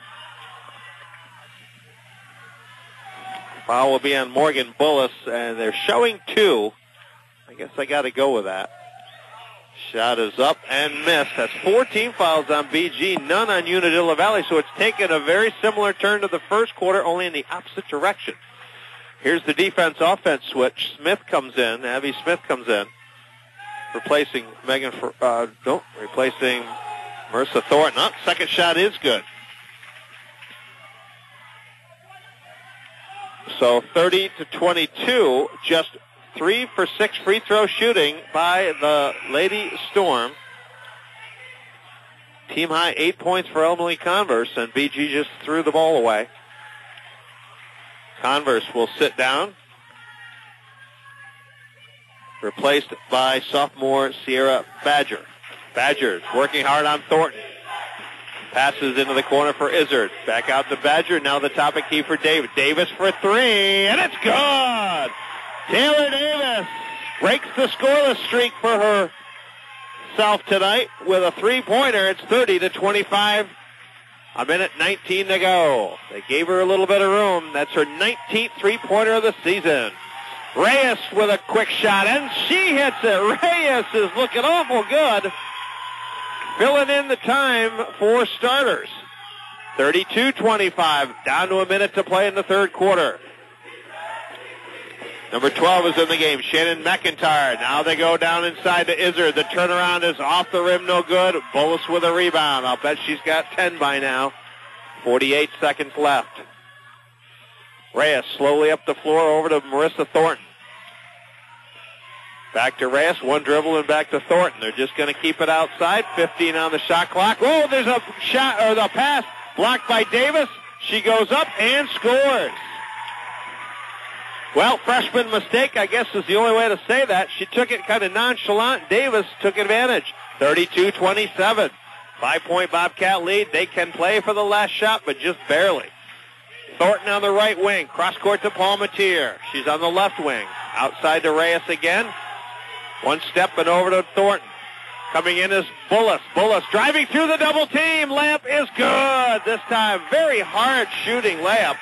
Foul will be on Morgan Bullis, and they're showing two. I guess I got to go with that. Shot is up and missed. That's fourteen fouls on B G, none on Unadilla Valley, so it's taken a very similar turn to the first quarter, only in the opposite direction. Here's the defense-offense switch. Smith comes in. Abby Smith comes in, replacing Megan, uh, no, replacing Marissa Thornton. Oh, second shot is good. So thirty to twenty-two, just three for six free throw shooting by the Lady Storm. Team high eight points for Elmley Converse, and B G just threw the ball away. Converse will sit down. Replaced by sophomore Sierra Badger. Badger's working hard on Thornton. Passes into the corner for Izzard. Back out to Badger. Now the top of key for Davis. Davis for three, and it's good! Taylor Davis breaks the scoreless streak for herself tonight with a three-pointer. It's thirty to twenty-five. A minute nineteen to go. They gave her a little bit of room. That's her nineteenth three-pointer of the season. Reyes with a quick shot, and she hits it. Reyes is looking awful good. Filling in the time for starters. thirty-two twenty-five, down to a minute to play in the third quarter. Number twelve is in the game, Shannon McIntyre. Now they go down inside to Izzard. The turnaround is off the rim, no good. Bullis with a rebound. I'll bet she's got ten by now. forty-eight seconds left. Reyes slowly up the floor over to Marissa Thornton. Back to Reyes, one dribble and back to Thornton. They're just going to keep it outside. fifteen on the shot clock. Oh, there's a shot, or the pass blocked by Davis. She goes up and scores. Well, freshman mistake, I guess, is the only way to say that. She took it kind of nonchalant. Davis took advantage. thirty-two twenty-seven. Five-point Bobcat lead. They can play for the last shot, but just barely. Thornton on the right wing. Cross court to Palmatier. She's on the left wing. Outside to Reyes again. One step and over to Thornton. Coming in is Bullis. Bullis driving through the double team. Layup is good. This time, very hard shooting layup.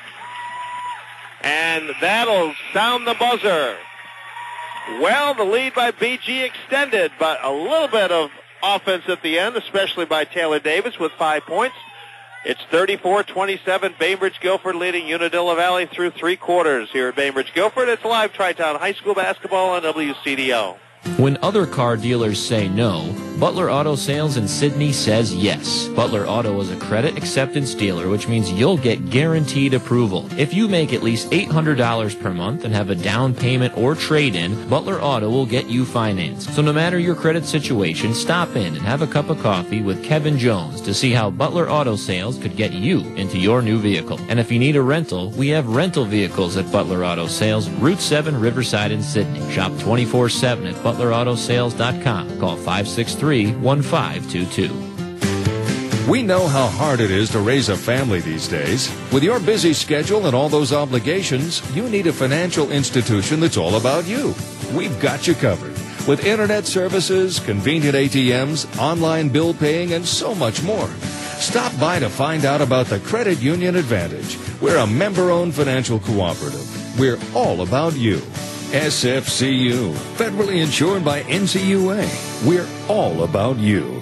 And that'll sound the buzzer. Well, the lead by B G extended, but a little bit of offense at the end, especially by Taylor Davis with five points. It's thirty-four twenty-seven, Bainbridge Guilford leading Unadilla Valley through three quarters here at Bainbridge Guilford. It's live Tri-Town High School basketball on W C D O. When other car dealers say no, Butler Auto Sales in Sydney says yes. Butler Auto is a credit acceptance dealer, which means you'll get guaranteed approval. If you make at least eight hundred dollars per month and have a down payment or trade-in, Butler Auto will get you financed. So no matter your credit situation, stop in and have a cup of coffee with Kevin Jones to see how Butler Auto Sales could get you into your new vehicle. And if you need a rental, we have rental vehicles at Butler Auto Sales, Route seven, Riverside in Sydney. Shop twenty-four seven at butler auto sales dot com. Call five six three, one five two two. We know how hard it is to raise a family these days. With your busy schedule and all those obligations, you need a financial institution that's all about you. We've got you covered. With internet services, convenient A T Ms, online bill paying, and so much more. Stop by to find out about the Credit Union Advantage. We're a member-owned financial cooperative. We're all about you. S F C U, federally insured by N C U A. We're all about you.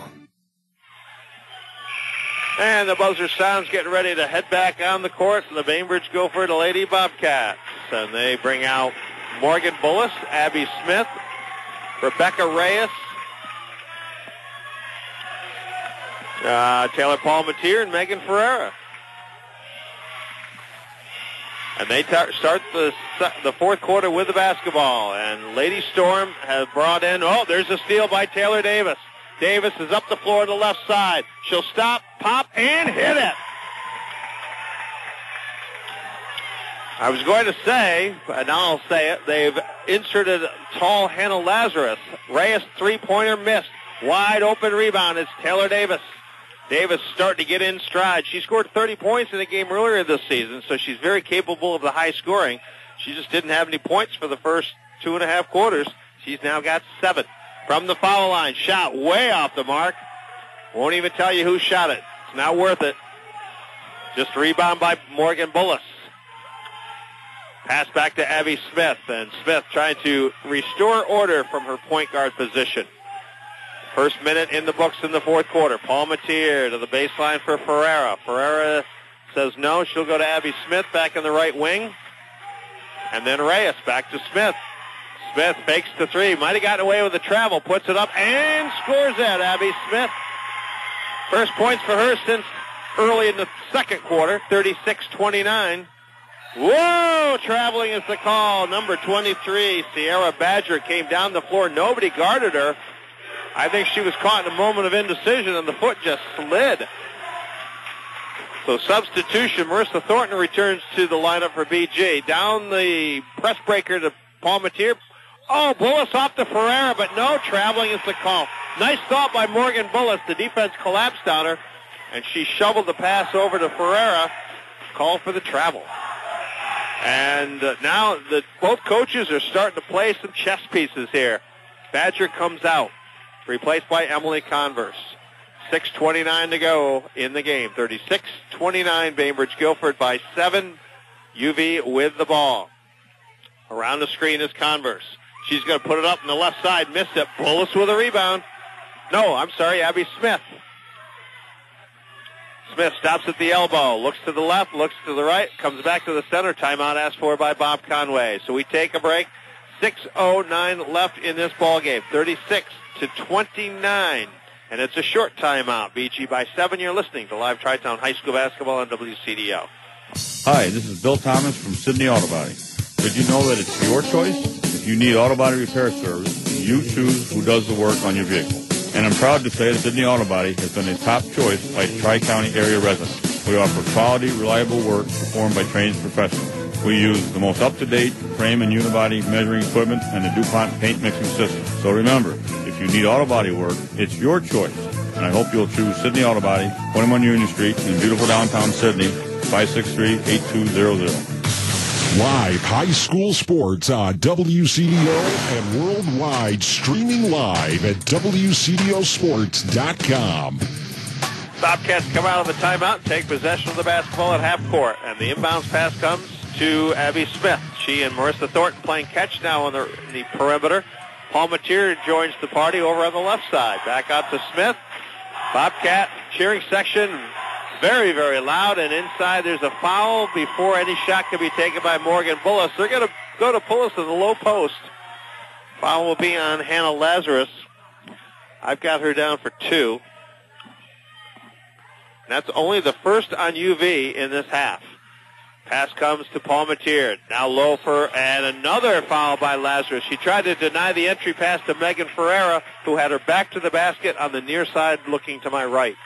And the buzzer sounds, getting ready to head back on the court for the Bainbridge Guilford Lady Bobcats. And they bring out Morgan Bullis, Abby Smith, Rebecca Reyes, uh, Taylor Palmatier, and Megan Ferreira. And they tar- start the the fourth quarter with the basketball. And Lady Storm has brought in, oh, there's a steal by Taylor Davis. Davis is up the floor to the left side. She'll stop, pop, and hit it. I was going to say, and now I'll say it, they've inserted tall Hannah Lazarus. Reyes three-pointer missed. Wide open rebound. It's Taylor Davis. Davis starting to get in stride. She scored thirty points in the game earlier this season, so she's very capable of the high scoring. She just didn't have any points for the first two and a half quarters. She's now got seven. From the foul line, shot way off the mark. Won't even tell you who shot it. It's not worth it. Just a rebound by Morgan Bullis. Pass back to Abby Smith, and Smith trying to restore order from her point guard position. First minute in the books in the fourth quarter. Palmatier to the baseline for Ferreira. Ferreira says no. She'll go to Abby Smith back in the right wing. And then Reyes back to Smith. Smith fakes the three. Might have gotten away with the travel. Puts it up and scores that, Abby Smith. First points for her since early in the second quarter. thirty-six twenty-nine. Whoa! Traveling is the call. Number twenty-three, Sierra Badger, came down the floor. Nobody guarded her. I think she was caught in a moment of indecision, and the foot just slid. So substitution, Marissa Thornton returns to the lineup for B G. Down the press breaker to Palmatier. Oh, Bullis off to Ferreira, but no, traveling is the call. Nice thought by Morgan Bullis. The defense collapsed on her, and she shoveled the pass over to Ferreira. Call for the travel. And uh, now the, both coaches are starting to play some chess pieces here. Badger comes out, replaced by Emily Converse. six twenty-nine to go in the game. thirty-six twenty-nine, Bainbridge Guilford by seven. U V with the ball. Around the screen is Converse. She's going to put it up on the left side, miss it. Bullis with a rebound. No, I'm sorry, Abby Smith. Smith stops at the elbow, looks to the left, looks to the right, comes back to the center. Timeout asked for by Bob Conway. So we take a break. six oh nine left in this ball game. thirty-six to twenty-nine. And it's a short timeout. B G by seven. You're listening to live Tri-Town High School basketball on W C D O. Hi, this is Bill Thomas from Sydney Auto Body. Did you know that it's your choice? If you need auto body repair service, you choose who does the work on your vehicle. And I'm proud to say that Sydney Auto Body has been a top choice by Tri-County area residents. We offer quality, reliable work performed by trained professionals. We use the most up-to-date frame and unibody measuring equipment and the DuPont paint mixing system. So remember, if you need auto body work, it's your choice. And I hope you'll choose Sydney Auto Body, twenty-one Union Street in beautiful downtown Sydney, five six three, eight two zero zero. Live high school sports on W C D O and worldwide, streaming live at W C D O sports dot com. Bobcats come out of the timeout and take possession of the basketball at half court. And the inbounds pass comes to Abby Smith. She and Marissa Thornton playing catch now on the, the perimeter. Palmatier joins the party over on the left side. Back out to Smith. Bobcat cheering section very, very loud. And inside there's a foul before any shot can be taken by Morgan Bullis. They're going to go to Bullis in the low post. Foul will be on Hannah Lazarus. I've got her down for two. That's only the first on U V in this half. Pass comes to Palmatier. Now Loafer, and another foul by Lazarus. She tried to deny the entry pass to Megan Ferreira, who had her back to the basket on the near side looking to my right.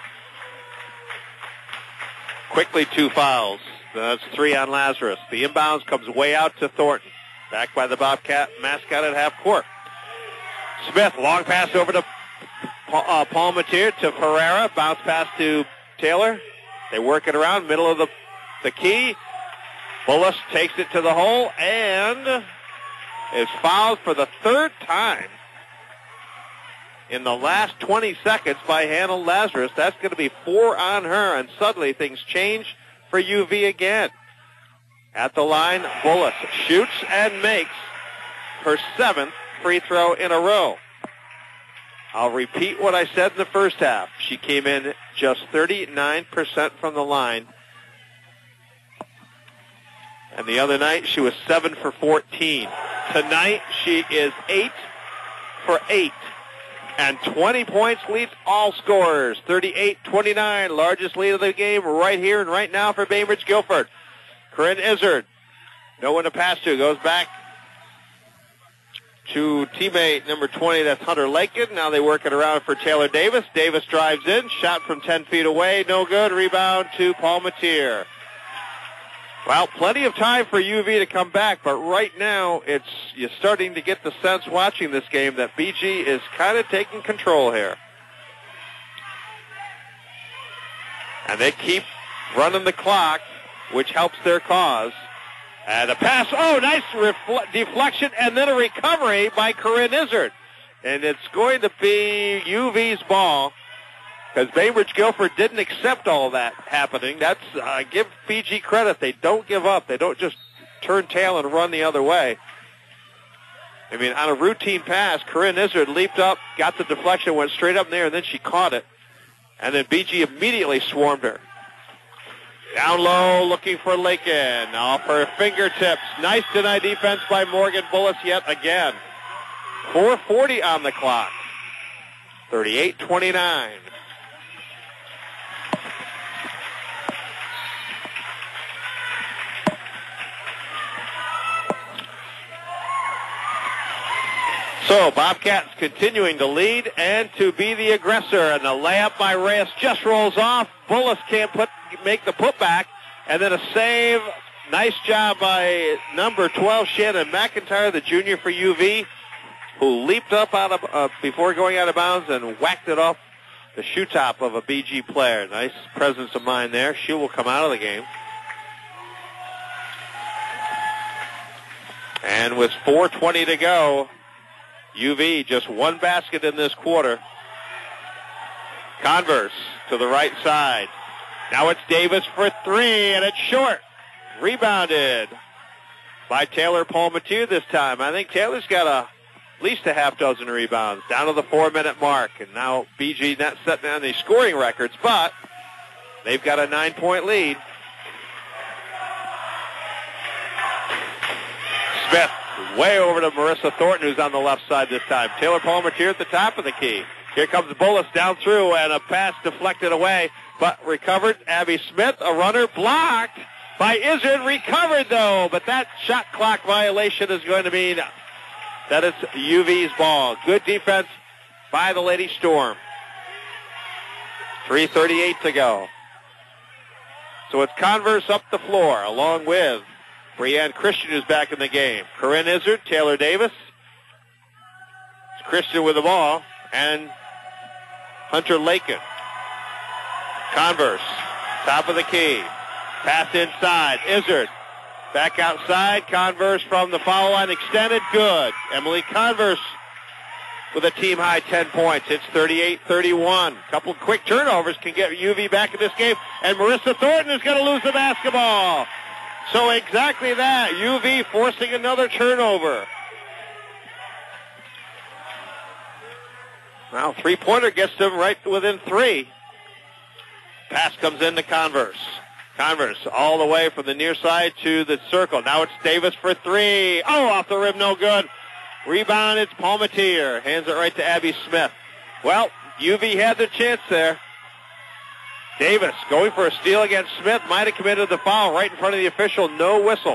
Quickly two fouls. That's three on Lazarus. The inbounds comes way out to Thornton. Back by the Bobcat mascot at half court. Smith, long pass over to uh, Palmatier to Ferreira. Bounce pass to Taylor. They work it around, middle of the, the key. Bullis takes it to the hole and is fouled for the third time in the last twenty seconds by Hannah Lazarus. That's going to be four on her, and suddenly things change for U V again. At the line, Bullis shoots and makes her seventh free throw in a row. I'll repeat what I said in the first half. She came in just thirty-nine percent from the line. And the other night, she was seven for fourteen. Tonight, she is eight for eight. And twenty points leads all scorers. thirty-eight twenty-nine, largest lead of the game right here and right now for Bainbridge Guilford. Corinne Izzard, no one to pass to, goes back to teammate number twenty, that's Hunter Lakin. Now they work it around for Taylor Davis. Davis drives in, shot from ten feet away, no good. Rebound to Palmatier. Well, plenty of time for U V to come back, but right now it's you're starting to get the sense watching this game that B G is kind of taking control here. And they keep running the clock, which helps their cause. And a pass, oh, nice refle- deflection, and then a recovery by Corinne Izzard. And it's going to be U V's ball, because Bainbridge Guilford didn't accept all that happening. That's, uh, give B G credit. They don't give up. They don't just turn tail and run the other way. I mean, on a routine pass, Corinne Izzard leaped up, got the deflection, went straight up in there, and then she caught it. And then B G immediately swarmed her. Down low, looking for Lakin. Off her fingertips. Nice denied defense by Morgan Bullis yet again. four forty on the clock. thirty-eight twenty-nine. So Bobcats continuing to lead and to be the aggressor. And the layup by Reyes just rolls off. Bullis can't put make the putback. And then a save. Nice job by number twelve, Shannon McIntyre, the junior for U V, who leaped up out of uh, before going out of bounds and whacked it off the shoe top of a B G player. Nice presence of mind there. She will come out of the game. And with four twenty to go, U V just one basket in this quarter. Converse to the right side. Now it's Davis for three, and it's short. Rebounded by Taylor Palmatier this time. I think Taylor's got a, at least a half dozen rebounds down to the four-minute mark. And now B G not setting down these scoring records, but they've got a nine-point lead. Smith way over to Marissa Thornton, who's on the left side this time. Taylor Palmatier at the top of the key. Here comes Bullis down through, and a pass deflected away, but recovered. Abby Smith, a runner, blocked by Izzard, recovered though, but that shot clock violation is going to mean that it's U V's ball. Good defense by the Lady Storm. three thirty-eight to go. So it's Converse up the floor, along with Brianne Christian, who's back in the game. Corinne Izzard, Taylor Davis. It's Christian with the ball, and Hunter Lakin. Converse, top of the key. Pass inside. Izzard back outside. Converse from the foul line extended. Good. Emily Converse with a team-high ten points. It's thirty-eight thirty-one. A couple quick turnovers can get U V back in this game. And Marissa Thornton is going to lose the basketball. So exactly that. U V forcing another turnover. Now, three-pointer gets them right within three. Pass comes in to Converse. Converse all the way from the near side to the circle. Now it's Davis for three. Oh, off the rim, no good. Rebound, it's Palmatier. Hands it right to Abby Smith. Well, U V had the chance there. Davis going for a steal against Smith. Might have committed the foul right in front of the official. No whistle.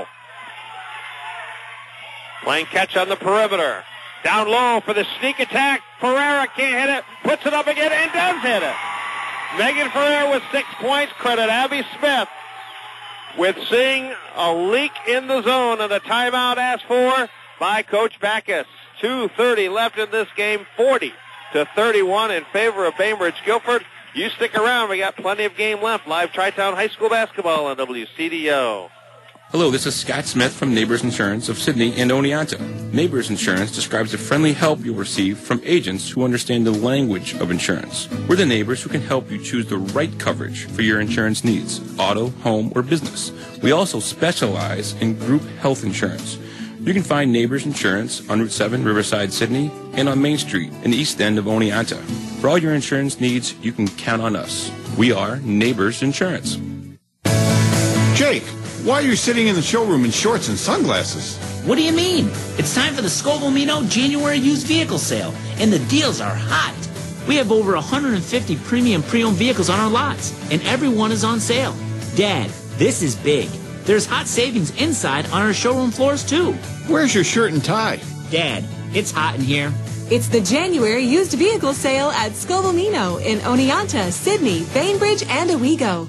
Playing catch on the perimeter. Down low for the sneak attack. Ferreira can't hit it. Puts it up again and does hit it. Megan Ferreira with six points. Credit Abby Smith with seeing a leak in the zone, and a timeout asked for by Coach Backus. two thirty left in this game, forty to thirty-one in favor of Bainbridge Guilford. You stick around. We got plenty of game left. Live Tri-Town High School basketball on W C D O. Hello, this is Scott Smith from Neighbors Insurance of Sydney and Oneonta. Neighbors Insurance describes the friendly help you'll receive from agents who understand the language of insurance. We're the neighbors who can help you choose the right coverage for your insurance needs, auto, home, or business. We also specialize in group health insurance. You can find Neighbors Insurance on Route seven, Riverside, Sydney, and on Main Street in the east end of Oneonta. For all your insurance needs, you can count on us. We are Neighbors Insurance. Jake, why are you sitting in the showroom in shorts and sunglasses? What do you mean? It's time for the Scoville Mino January used vehicle sale, and the deals are hot. We have over one hundred fifty premium pre-owned vehicles on our lots, and every one is on sale. Dad, this is big. There's hot savings inside on our showroom floors, too. Where's your shirt and tie? Dad, it's hot in here. It's the January used vehicle sale at Scoville Mino in Oneonta, Sydney, Bainbridge, and Owego.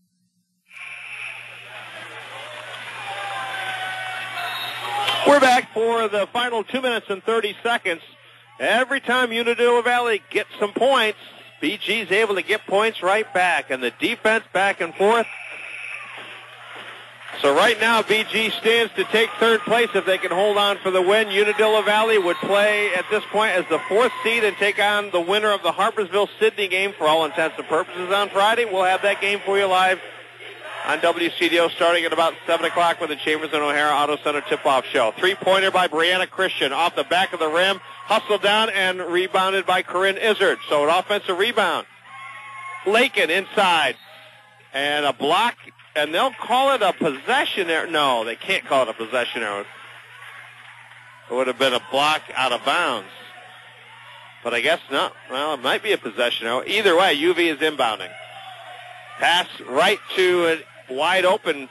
We're back for the final two minutes and thirty seconds. Every time Unadilla Valley gets some points, B G's able to get points right back, and the defense back and forth. So right now, B G stands to take third place if they can hold on for the win. Unadilla Valley would play at this point as the fourth seed and take on the winner of the Harpersville-Sydney game for all intents and purposes on Friday. We'll have that game for you live on W C D O starting at about seven o'clock with the Chambers and O'Hara Auto Center tip-off show. Three-pointer by Brianna Christian off the back of the rim, hustled down and rebounded by Corinne Izzard. So an offensive rebound. Lakin inside. And a block, and they'll call it a possession error. No, they can't call it a possession error. It would have been a block out of bounds. But I guess not. Well, it might be a possession error. Either way, U V is inbounding. Pass right to a wide open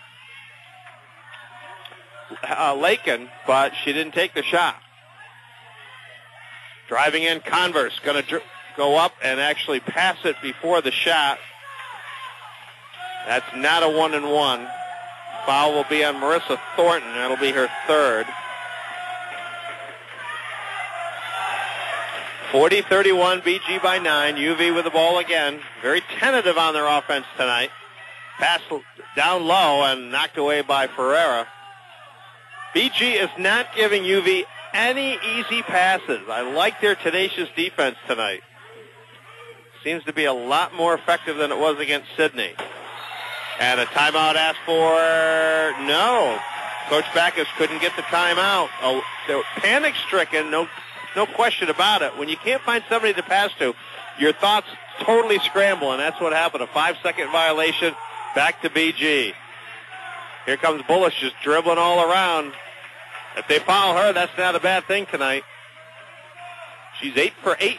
uh, Lakin, but she didn't take the shot. Driving in, Converse going to dr- go up and actually pass it before the shot. That's not a one and one. Foul will be on Marissa Thornton. That'll be her third. forty thirty-one, B G by nine. U V with the ball again. Very tentative on their offense tonight. Pass down low and knocked away by Ferreira. B G is not giving U V any easy passes. I like their tenacious defense tonight. Seems to be a lot more effective than it was against Sydney. And a timeout asked for, no. Coach Backus couldn't get the timeout. Oh, they were panic-stricken, no, no question about it. When you can't find somebody to pass to, your thoughts totally scramble, and that's what happened. A five-second violation, back to B G. Here comes Bullish just dribbling all around. If they foul her, that's not a bad thing tonight. She's eight for eight.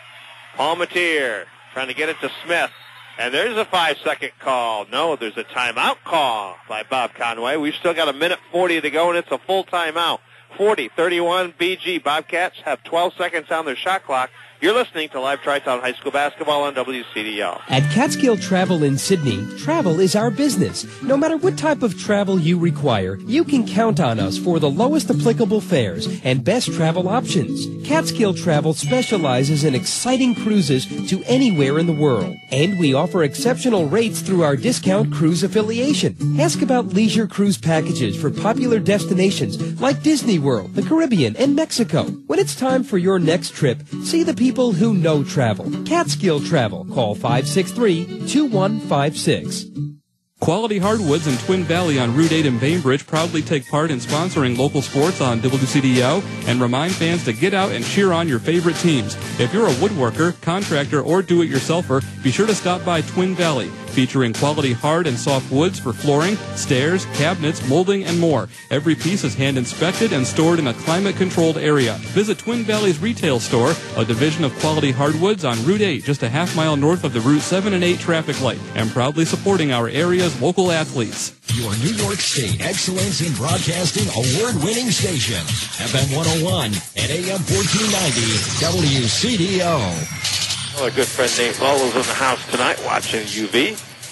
Palmatier trying to get it to Smith. And there's a five-second call. No, there's a timeout call by Bob Conway. We've still got a minute forty to go, and it's a full timeout. forty thirty-one B G. Bobcats have twelve seconds on their shot clock. You're listening to live Tri-Town High School basketball on W C D L. At Catskill Travel in Sydney, travel is our business. No matter what type of travel you require, you can count on us for the lowest applicable fares and best travel options. Catskill Travel specializes in exciting cruises to anywhere in the world. And we offer exceptional rates through our discount cruise affiliation. Ask about leisure cruise packages for popular destinations like Disney World, the Caribbean, and Mexico. When it's time for your next trip, see the people who know travel. Catskill Travel. Call five six three, two one five six. Quality Hardwoods in Twin Valley on Route eight in Bainbridge proudly take part in sponsoring local sports on W C D O and remind fans to get out and cheer on your favorite teams. If you're a woodworker, contractor, or do-it-yourselfer, be sure to stop by Twin Valley, featuring quality hard and soft woods for flooring, stairs, cabinets, molding, and more. Every piece is hand-inspected and stored in a climate-controlled area. Visit Twin Valley's retail store, a division of Quality Hardwoods on Route eight, just a half mile north of the Route seven and eight traffic light, and proudly supporting our area's local athletes. Your New York State Excellence in Broadcasting award-winning station, F M one oh one and A M fourteen ninety W C D O. Well, a good friend Nate Lowell's in the house tonight watching U V.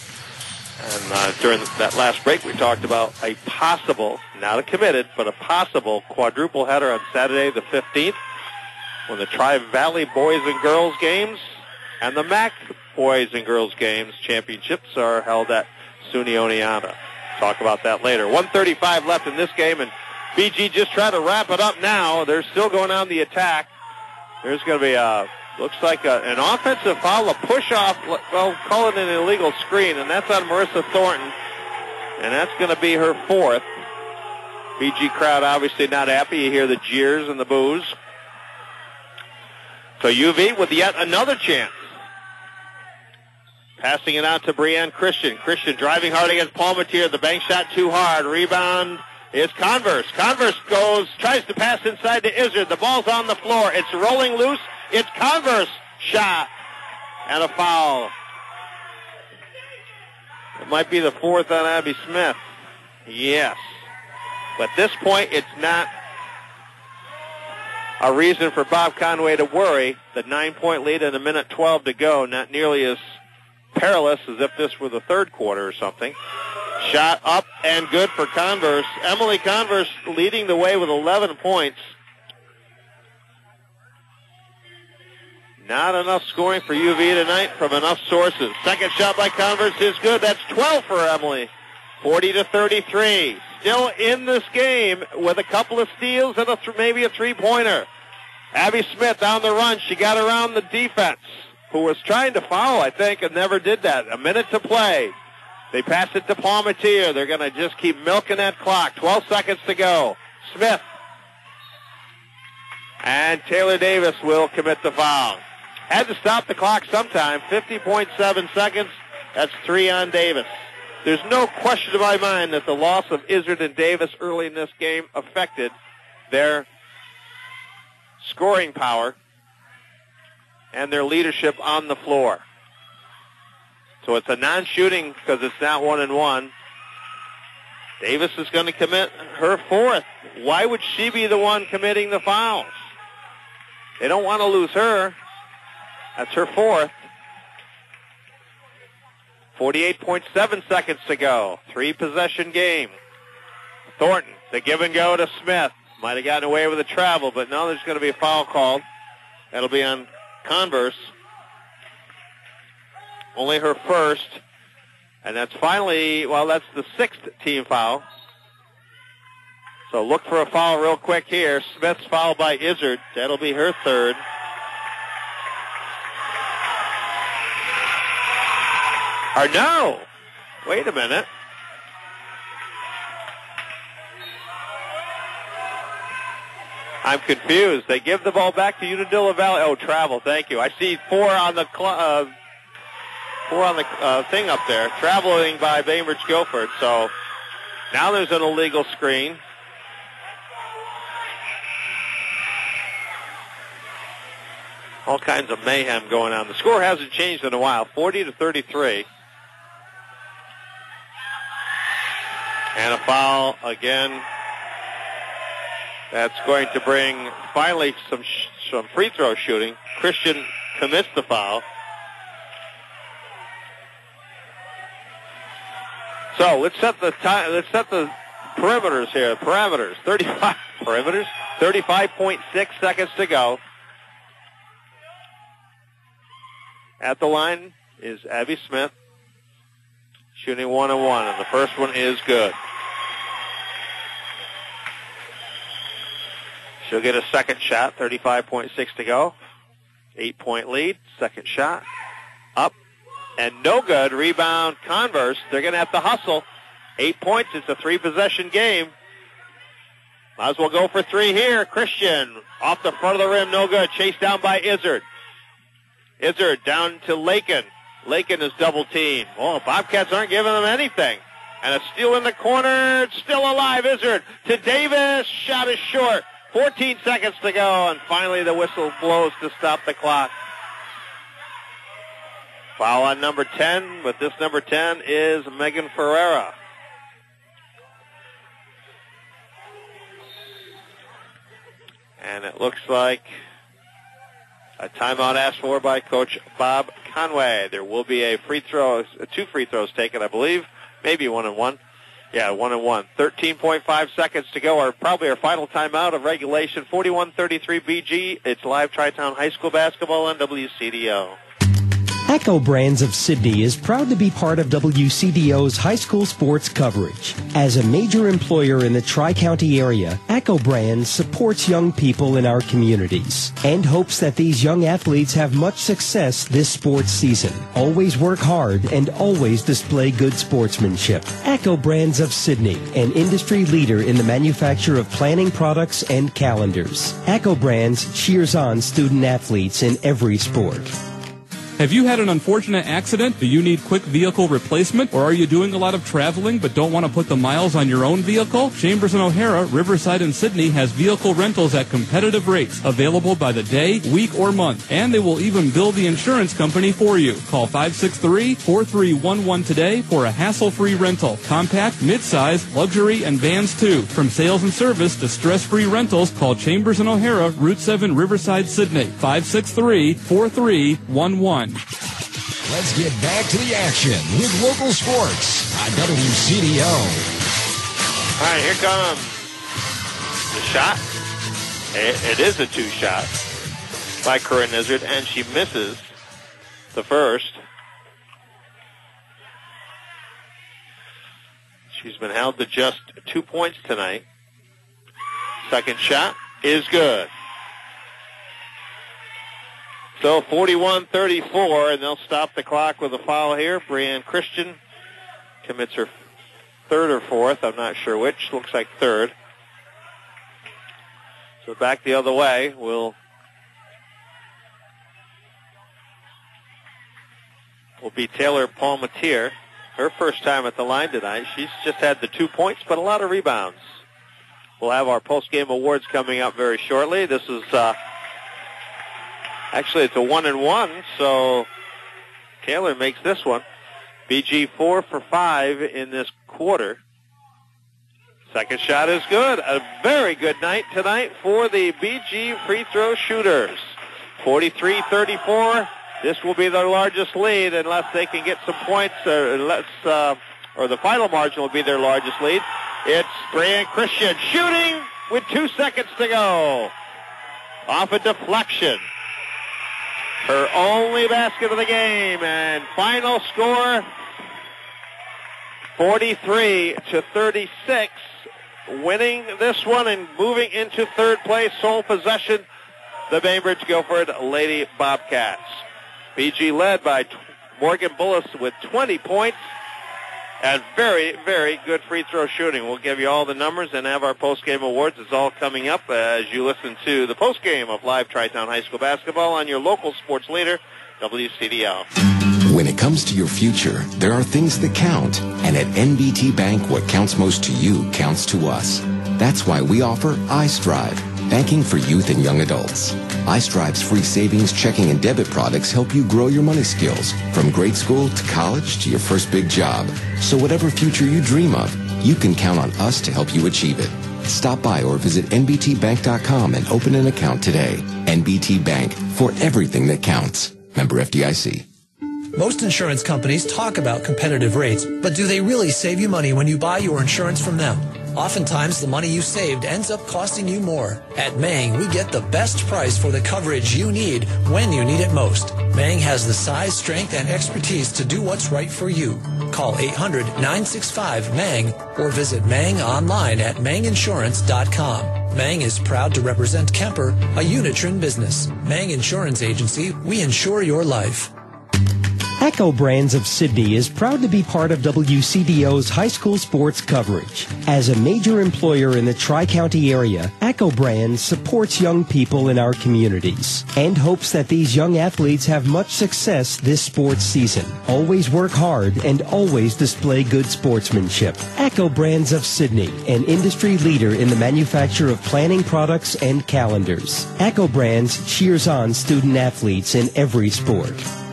And uh, during that last break, we talked about a possible, not a committed, but a possible quadruple header on Saturday the fifteenth when the Tri-Valley boys and girls games and the M A C boys and girls games championships are held at SUNY Oneonta. Talk about that later. one thirty-five left in this game, and B G just trying to wrap it up now. They're still going on the attack. There's going to be a, looks like a, an offensive foul, a push-off, well, call it an illegal screen, and that's on Marissa Thornton, and that's going to be her fourth. B G crowd obviously not happy. You hear the jeers and the boos. So U V with yet another chance. Passing it out to Breanne Christian. Christian driving hard against Palmatier. The bank shot too hard. Rebound is Converse. Converse goes, tries to pass inside to Izzard. The ball's on the floor. It's rolling loose. It's Converse shot. And a foul. It might be the fourth on Abby Smith. Yes. But at this point, it's not a reason for Bob Conway to worry. The nine-point lead and a minute twelve to go. Not nearly as perilous as if this were the third quarter or something. Shot up and good for Converse. Emily Converse leading the way with eleven points. Not enough scoring for U V tonight from enough sources. Second shot by Converse is good. That's twelve for Emily. forty to thirty-three. Still in this game with a couple of steals and a th- maybe a three-pointer. Abby Smith on the run. She got around the defense, who was trying to foul, I think, and never did that. A minute to play. They pass it to Palmatier. They're going to just keep milking that clock. twelve seconds to go. Smith. And Taylor Davis will commit the foul. Had to stop the clock sometime. fifty point seven seconds. That's three on Davis. There's no question in my mind that the loss of Izzard and Davis early in this game affected their scoring power and their leadership on the floor. So it's a non-shooting because it's not one and one. Davis is going to commit her fourth. Why would she be the one committing the fouls? They don't want to lose her. That's her fourth. forty-eight point seven seconds to go. Three-possession game. Thornton, the give and go to Smith. Might have gotten away with a travel, but now there's going to be a foul called. That'll be on Converse. Only her first. And that's finally, well, that's the sixth team foul. So look for a foul real quick here. Smith's fouled by Izzard. That'll be her third. Or no. Wait a minute. I'm confused. They give the ball back to Unadilla Valley. Oh, travel. Thank you. I see four on the cl- uh, four on the uh, thing up there. Traveling by Bainbridge Guilford. So now there's an illegal screen. All kinds of mayhem going on. The score hasn't changed in a while. forty to thirty-three. And a foul again. That's going to bring finally some sh- some free throw shooting. Christian commits the foul. So let's set the time. Let's set the perimeters here. Parameters. thirty-five perimeters. thirty-five point six seconds to go. At the line is Abby Smith, shooting one and one, and the first one is good. She'll get a second shot, thirty-five point six to go. Eight-point lead, second shot. Up, and no good. Rebound, Converse. They're going to have to hustle. Eight points, it's a three-possession game. Might as well go for three here. Christian, off the front of the rim, no good. Chased down by Izzard. Izzard down to Lakin. Lakin is double-teamed. Oh, Bobcats aren't giving them anything. And a steal in the corner. It's still alive. Izzard to Davis. Shot is short. fourteen seconds to go, and finally the whistle blows to stop the clock. Foul on number ten, but this number ten is Megan Ferreira. And it looks like a timeout asked for by Coach Bob Conway. There will be a free throw, two free throws taken, I believe, maybe one and one. Yeah, one and one. thirteen point five seconds to go, or probably our final timeout of regulation. forty-one thirty-three B G. It's live Tri-Town High School basketball on W C D O. Echo Brands of Sydney is proud to be part of W C D O's high school sports coverage. As a major employer in the Tri-County area, Echo Brands supports young people in our communities and hopes that these young athletes have much success this sports season. Always work hard and always display good sportsmanship. Echo Brands of Sydney, an industry leader in the manufacture of planning products and calendars. Echo Brands cheers on student athletes in every sport. Have you had an unfortunate accident? Do you need quick vehicle replacement? Or are you doing a lot of traveling but don't want to put the miles on your own vehicle? Chambers and O'Hara, Riverside and Sydney has vehicle rentals at competitive rates, available by the day, week, or month. And they will even bill the insurance company for you. Call five six three, four three one one today for a hassle-free rental. Compact, mid-size, luxury, and vans too. From sales and service to stress-free rentals, call Chambers and O'Hara, Route seven, Riverside, Sydney. five six three, four three one one. Let's get back to the action with local sports on W C D O. All right, here comes the shot. It, it is a two-shot by Corinne Izzard, and she misses the first. She's been held to just two points tonight. Second shot is good. So forty-one thirty-four, and they'll stop the clock with a foul here. Brianne Christian commits her third or fourth. I'm not sure which. Looks like third. So back the other way. Will will be Taylor Palmatier. Her first time at the line tonight. She's just had the two points, but a lot of rebounds. We'll have our post-game awards coming up very shortly. This is... Uh, Actually, it's a one and one, so Taylor makes this one. B G four for five in this quarter. Second shot is good. A very good night tonight for the B G free throw shooters. forty-three thirty-four. This will be their largest lead unless they can get some points, or unless, uh, or the final margin will be their largest lead. It's Brianne Christian shooting with two seconds to go. Off a deflection. Her only basket of the game, and final score forty-three to thirty-six. Winning this one and moving into third place, sole possession, the Bainbridge Guilford Lady Bobcats. B G led by Morgan Bullis with twenty points and very, very good free throw shooting. We'll give you all the numbers and have our post-game awards. It's all coming up as you listen to the post-game of live Tri-Town High School basketball on your local sports leader, W C D L. When it comes to your future, there are things that count. And at N B T Bank, what counts most to you counts to us. That's why we offer iStrive, banking for youth and young adults. iStrive's free savings, checking, and debit products help you grow your money skills from grade school to college to your first big job. So whatever future you dream of, you can count on us to help you achieve it. Stop by or visit N B T bank dot com and open an account today. N B T Bank, for everything that counts. Member F D I C. Most insurance companies talk about competitive rates, but do they really save you money when you buy your insurance from them? Oftentimes, the money you saved ends up costing you more. At Mang, we get the best price for the coverage you need when you need it most. Mang has the size, strength, and expertise to do what's right for you. Call eight hundred, nine six five, M A N G or visit Mang online at mang insurance dot com. Mang is proud to represent Kemper, a Unitron business. Mang Insurance Agency, we insure your life. Echo Brands of Sydney is proud to be part of W C D O's high school sports coverage. As a major employer in the Tri-County area, Echo Brands supports young people in our communities and hopes that these young athletes have much success this sports season. Always work hard and always display good sportsmanship. Echo Brands of Sydney, an industry leader in the manufacture of planning products and calendars. Echo Brands cheers on student athletes in every sport.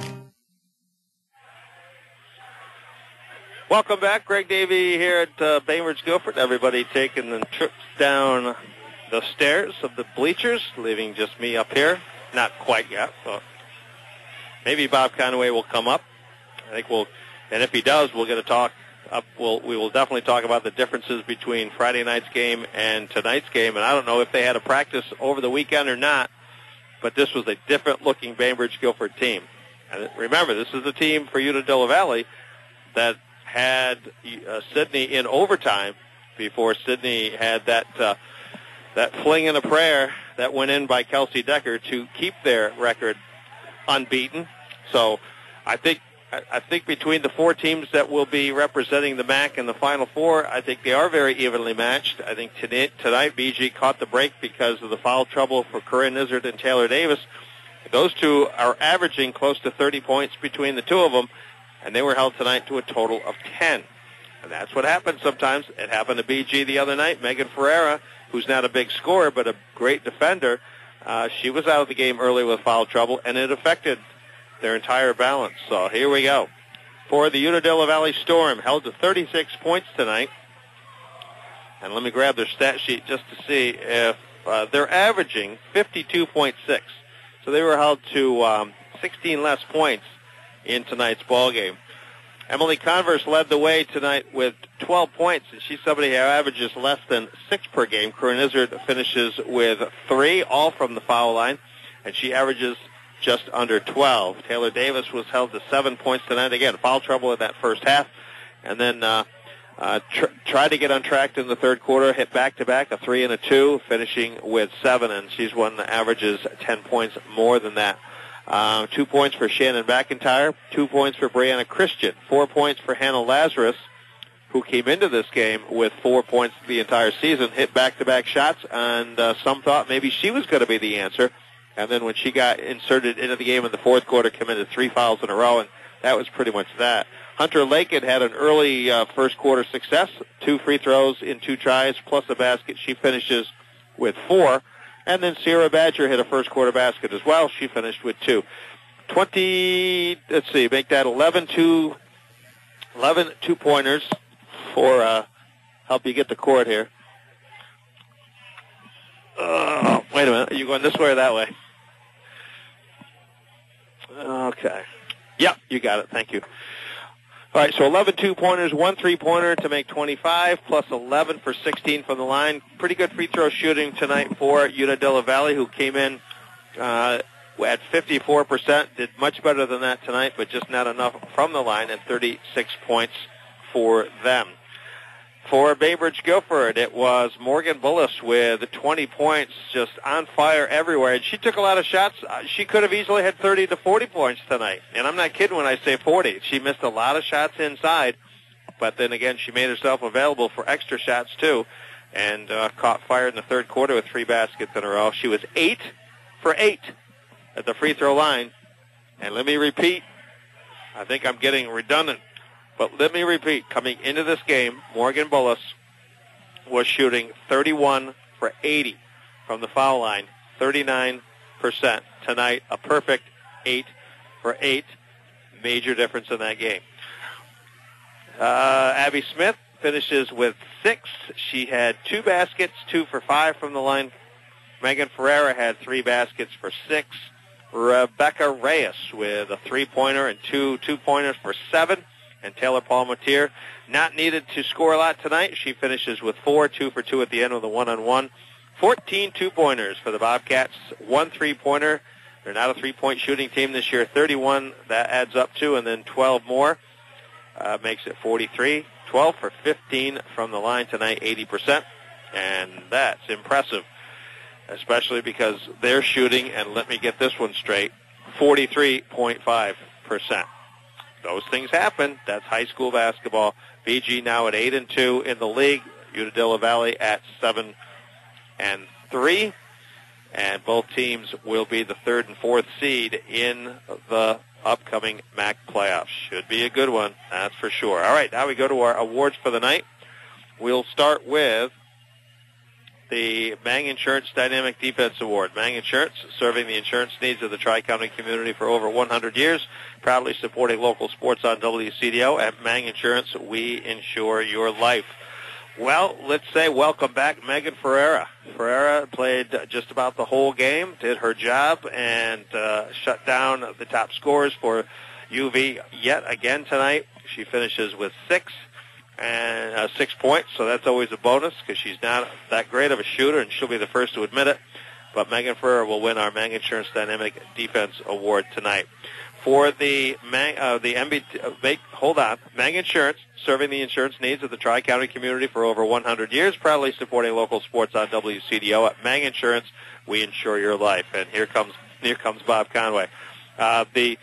Welcome back. Greg Davey here at uh, Bainbridge Guilford. Everybody taking the trips down the stairs of the bleachers, leaving just me up here. Not quite yet, but maybe Bob Conway will come up. I think we'll, and if he does, we'll get a talk up. We'll, we will definitely talk about the differences between Friday night's game and tonight's game. And I don't know if they had a practice over the weekend or not, but this was a different-looking Bainbridge Guilford team. And remember, this is a team for Unadilla Valley that had uh, Sydney in overtime before Sydney had that uh, that fling and a prayer that went in by Kelsey Decker to keep their record unbeaten. So I think I think between the four teams that will be representing the M A C in the Final Four, I think they are very evenly matched. I think tonight, tonight B G caught the break because of the foul trouble for Corinne Izzard and Taylor Davis. Those two are averaging close to thirty points between the two of them, and they were held tonight to a total of ten. And that's what happens sometimes. It happened to B G the other night. Megan Ferreira, who's not a big scorer but a great defender, uh, she was out of the game early with foul trouble, and it affected their entire balance. So here we go. For the Unadilla Valley Storm, held to thirty-six points tonight. And let me grab their stat sheet just to see if uh, they're averaging fifty-two point six. So they were held to um, sixteen less points in tonight's ball game. Emily Converse led the way tonight with twelve points, and she's somebody who averages less than six per game. Corinne Izzard finishes with three, all from the foul line, and she averages just under twelve. Taylor Davis was held to seven points tonight. Again, foul trouble in that first half, and then uh, uh, tr- tried to get on track in the third quarter, hit back-to-back, a three and a two, finishing with seven, and she's one that averages ten points more than that. Uh, two points for Shannon McIntyre, two points for Brianna Christian, four points for Hannah Lazarus, who came into this game with four points the entire season, hit back-to-back shots, and uh, some thought maybe she was going to be the answer. And then when she got inserted into the game in the fourth quarter, committed three fouls in a row, and that was pretty much that. Hunter Lakin had an early uh, first quarter success, two free throws in two tries, plus a basket. She finishes with four. And then Sierra Badger hit a first quarter basket as well. She finished with two. Twenty, let's see, make that eleven two, eleven two-pointers for uh, help you get the court here. Oh, wait a minute. Are you going this way or that way? Okay. Yep, you got it. Thank you. All right, so eleven two-pointers, one three-pointer to make twenty-five, plus eleven for sixteen from the line. Pretty good free throw shooting tonight for Unadilla Valley, who came in uh, at fifty-four percent. Did much better than that tonight, but just not enough from the line, and thirty-six points for them. For Bainbridge Guilford, it was Morgan Bullis with twenty points, just on fire everywhere. And she took a lot of shots. She could have easily had thirty to forty points tonight. And I'm not kidding when I say forty. She missed a lot of shots inside, but then again, she made herself available for extra shots too, and uh, caught fire in the third quarter with three baskets in a row. She was eight for eight at the free throw line. And let me repeat, I think I'm getting redundant. But let me repeat, coming into this game, Morgan Bullis was shooting thirty-one for eighty from the foul line, thirty-nine percent. Tonight, a perfect eight for eight. Major difference in that game. Uh, Abby Smith finishes with six. She had two baskets, two for five from the line. Megan Ferreira had three baskets for six. Rebecca Reyes with a three-pointer and two two-pointers for seven. And Taylor Palmatier, not needed to score a lot tonight. She finishes with four, two for two at the end with a one-on-one. fourteen two-pointers for the Bobcats, one three-pointer. They're not a three-point shooting team this year. thirty-one, that adds up to, and then twelve more. Uh, makes it forty-three. twelve for fifteen from the line tonight, eighty percent. And that's impressive, especially because they're shooting, and let me get this one straight, forty-three point five percent. Those things happen. That's high school basketball. B G now at eight and two in the league. Unadilla Valley at seven and three, and both teams will be the third and fourth seed in the upcoming M A C playoffs. Should be a good one, that's for sure. All right, now we go to our awards for the night. We'll start with the Mang Insurance Dynamic Defense Award. Mang Insurance, serving the insurance needs of the Tri-County community for over one hundred years, proudly supporting local sports on W C D O. At Mang Insurance, we insure your life. Well, let's say welcome back Megan Ferreira. Ferreira played just about the whole game, did her job, and uh, shut down the top scores for U V yet again tonight. She finishes with six. And uh, six points, so that's always a bonus because she's not that great of a shooter, and she'll be the first to admit it. But Megan Ferrer will win our Mang Insurance Dynamic Defense Award tonight. For the Mang, uh, the M B T, uh, make, hold on, Mang Insurance, serving the insurance needs of the Tri-County community for over one hundred years, proudly supporting local sports on W C D O. At Mang Insurance, we insure your life. And here comes here comes Bob Conway. Uh, the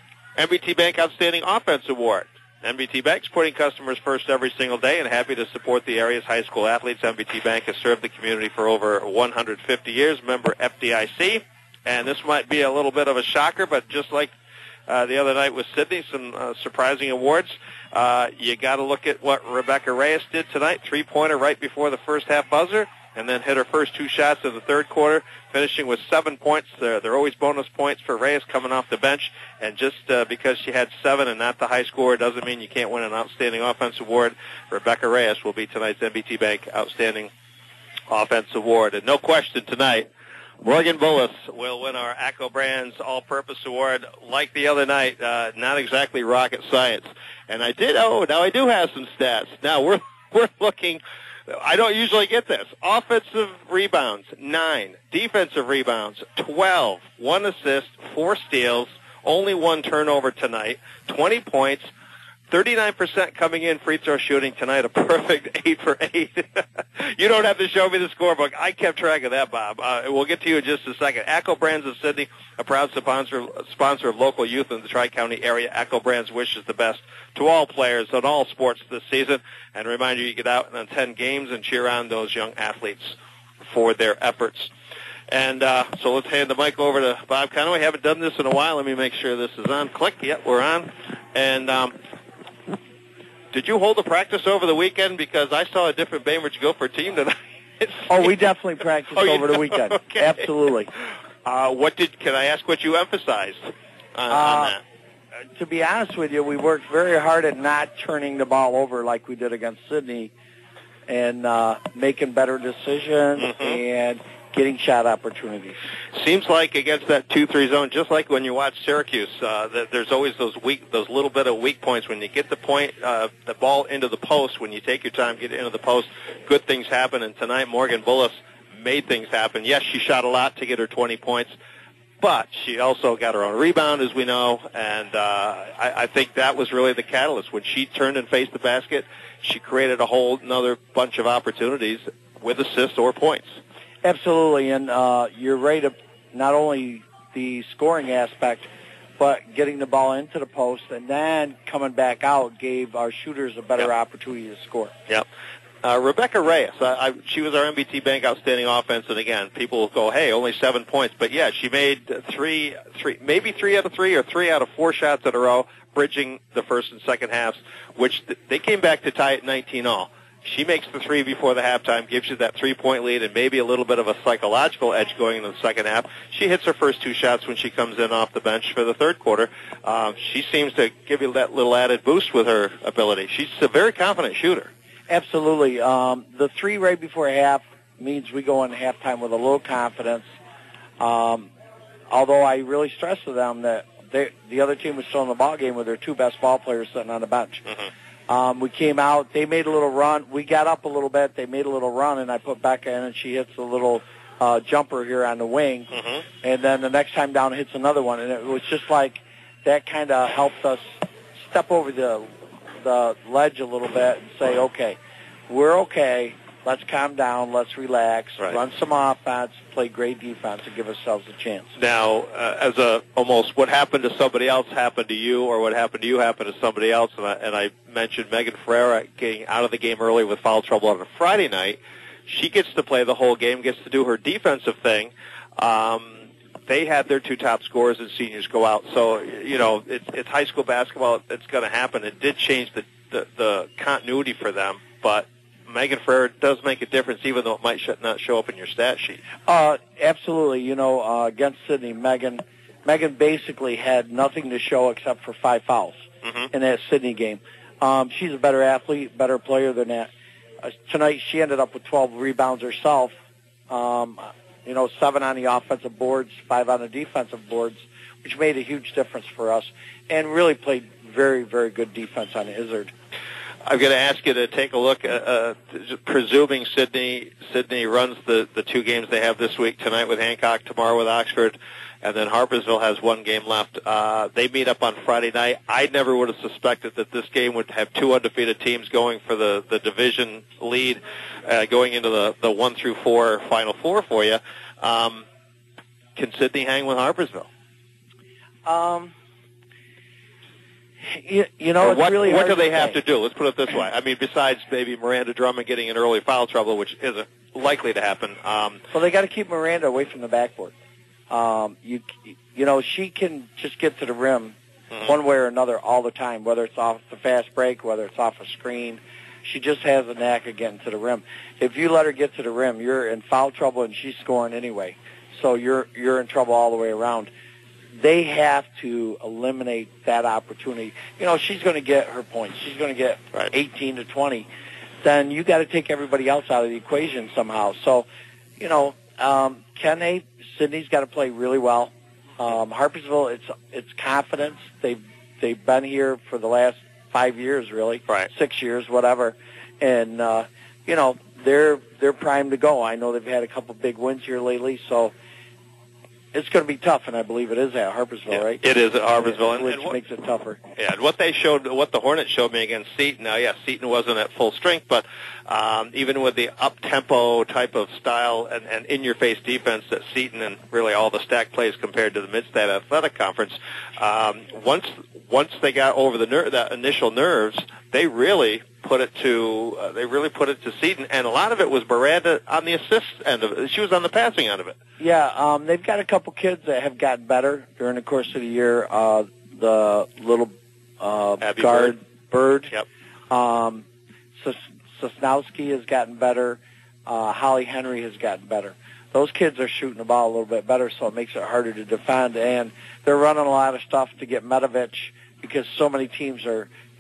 M B T Bank Outstanding Offense Award. M B T Bank's putting customers first every single day and happy to support the area's high school athletes. M B T Bank has served the community for over one hundred fifty years, member F D I C. And this might be a little bit of a shocker, but just like uh, the other night with Sydney, some uh, surprising awards. Uh, you got to look at what Rebecca Reyes did tonight, three-pointer right before the first half buzzer, and then hit her first two shots of the third quarter, finishing with seven points. They're, they're always bonus points for Reyes coming off the bench, and just uh, because she had seven and not the high score doesn't mean you can't win an Outstanding Offense Award. Rebecca Reyes will be tonight's M B T Bank Outstanding Offense Award. And no question tonight, Morgan Bullis will win our ACCO Brands All-Purpose Award. Like the other night, uh, not exactly rocket science. And I did, oh, now I do have some stats. Now we're we're looking... I don't usually get this. Offensive rebounds, nine. Defensive rebounds, twelve. One assist, four steals, only one turnover tonight. twenty points, thirty-nine percent coming in free throw shooting tonight, a perfect eight for eight. You don't have to show me the scorebook. I kept track of that, Bob. Uh, we'll get to you in just a second. ACCO Brands of Sydney, a proud sponsor, sponsor of local youth in the Tri-County area. ACCO Brands wishes the best to all players on all sports this season. And remind you, you get out and attend games and cheer on those young athletes for their efforts. And uh, so let's hand the mic over to Bob Conway. Haven't done this in a while. Let me make sure this is on. Click. Yep, we're on. And um, did you hold a practice over the weekend? Because I saw a different Bainbridge Gopher team tonight. Oh, we definitely practiced oh, over know? the weekend. Okay. Absolutely. Uh, what did? Can I ask what you emphasized on, uh, on that? To be honest with you, we worked very hard at not turning the ball over like we did against Sydney. and uh, making better decisions Mhm. and getting shot opportunities. Seems like against that two three zone, just like when you watch Syracuse, uh, that there's always those weak, those little bit of weak points. When you get the point, uh, the ball into the post, when you take your time, get it into the post, good things happen. And tonight, Morgan Bullis made things happen. Yes, she shot a lot to get her twenty points, but she also got her own rebound, as we know. And uh, I, I think that was really the catalyst. When she turned and faced the basket, she created a whole another bunch of opportunities with assists or points. Absolutely, and uh, you're right. Not only the scoring aspect, but getting the ball into the post and then coming back out gave our shooters a better Yep. opportunity to score. Yep. Uh, Rebecca Reyes, I, I, she was our M B T Bank Outstanding Offense, and again, people will go, "Hey, only seven points," but yeah, she made three, three, maybe three out of three or three out of four shots in a row, bridging the first and second halves, which th- they came back to tie it nineteen all. She makes the three before the halftime, gives you that three-point lead and maybe a little bit of a psychological edge going into the second half. She hits her first two shots when she comes in off the bench for the third quarter. Um, she seems to give you that little added boost with her ability. She's a very confident shooter. Absolutely. Um, the three right before half means we go in halftime with a little confidence. Um, although I really stress to them that they, the other team was still in the ball game with their two best ball players sitting on the bench. Mm-hmm. Um, we came out. They made a little run. We got up a little bit. They made a little run, and I put Becca in, and she hits a little uh, jumper here on the wing. Mm-hmm. And then the next time down hits another one. And it was just like that kind of helped us step over the the ledge a little bit and say, okay, we're okay. Let's calm down. Let's relax. Right. Run some offense. Play great defense and give ourselves a chance. Now, uh, as a almost what happened to somebody else happened to you, or what happened to you happened to somebody else, and I, and I mentioned Megan Ferreira getting out of the game early with foul trouble on a Friday night. She gets to play the whole game, gets to do her defensive thing. Um, they had their two top scorers and seniors go out, so you know it's, it's high school basketball. It's going to happen. It did change the, the the continuity for them, but Megan Ferrer does make a difference, even though it might sh- not show up in your stat sheet. Uh, absolutely. You know, uh, against Sydney, Megan, Megan basically had nothing to show except for five fouls Mm-hmm. in that Sydney game. Um, she's a better athlete, better player than that. Uh, tonight, she ended up with twelve rebounds herself. Um, you know, seven on the offensive boards, five on the defensive boards, which made a huge difference for us, and really played very, very good defense on Izzard. I'm going to ask you to take a look at, uh, presuming Sydney Sydney runs the, the two games they have this week, tonight with Hancock, tomorrow with Oxford, and then Harpersville has one game left. Uh, they meet up on Friday night. I never would have suspected that this game would have two undefeated teams going for the, the division lead, uh, going into the, the one through four Final Four for you. Um, can Sydney hang with Harpersville? Um... You, you know, Or it's what, really what hard do they to have say. to do? Let's put it this way. I mean, besides maybe Miranda Drummond getting in early foul trouble, which isn't likely to happen. Um, Well, they got to keep Miranda away from the backboard. Um, you, you know, she can just get to the rim Mhm. one way or another all the time, whether it's off the fast break, whether it's off a screen. She just has a knack of getting to the rim. If you let her get to the rim, you're in foul trouble, and she's scoring anyway. So you're you're in trouble all the way around. They have to eliminate that opportunity. You know, she's going to get her points. She's going to get Right. eighteen to twenty. Then you got to take everybody else out of the equation somehow. So, you know, um, can they? Sydney's got to play really well. Um, Harpersville, it's it's confidence. They've they've been here for the last five years, really, Right. six years, whatever, and uh, you know they're they're primed to go. I know they've had a couple big wins here lately, so it's going to be tough, and I believe it is at Harpersville, Yeah, right? it is at Harpersville, and- which and what- makes it tougher. Yeah, and what they showed, what the Hornets showed me against Seton. Now, yeah, Seton wasn't at full strength, but um, even with the up-tempo type of style and, and in-your-face defense that Seton and really all the stack plays compared to the Mid-State Athletic Conference, um, once once they got over the ner- that initial nerves, they really put it to uh, they really put it to Seton, and a lot of it was Miranda on the assist end of it. She was on the passing end of it. Yeah, um, they've got a couple kids that have gotten better during the course of the year. Uh, the little uh, Abby guard Bird. Yep. Um, Sos- Sosnowski has gotten better. Uh, Holly Henry has gotten better. Those kids are shooting the ball a little bit better, so it makes it harder to defend. And they're running a lot of stuff to get Medovich because so many teams are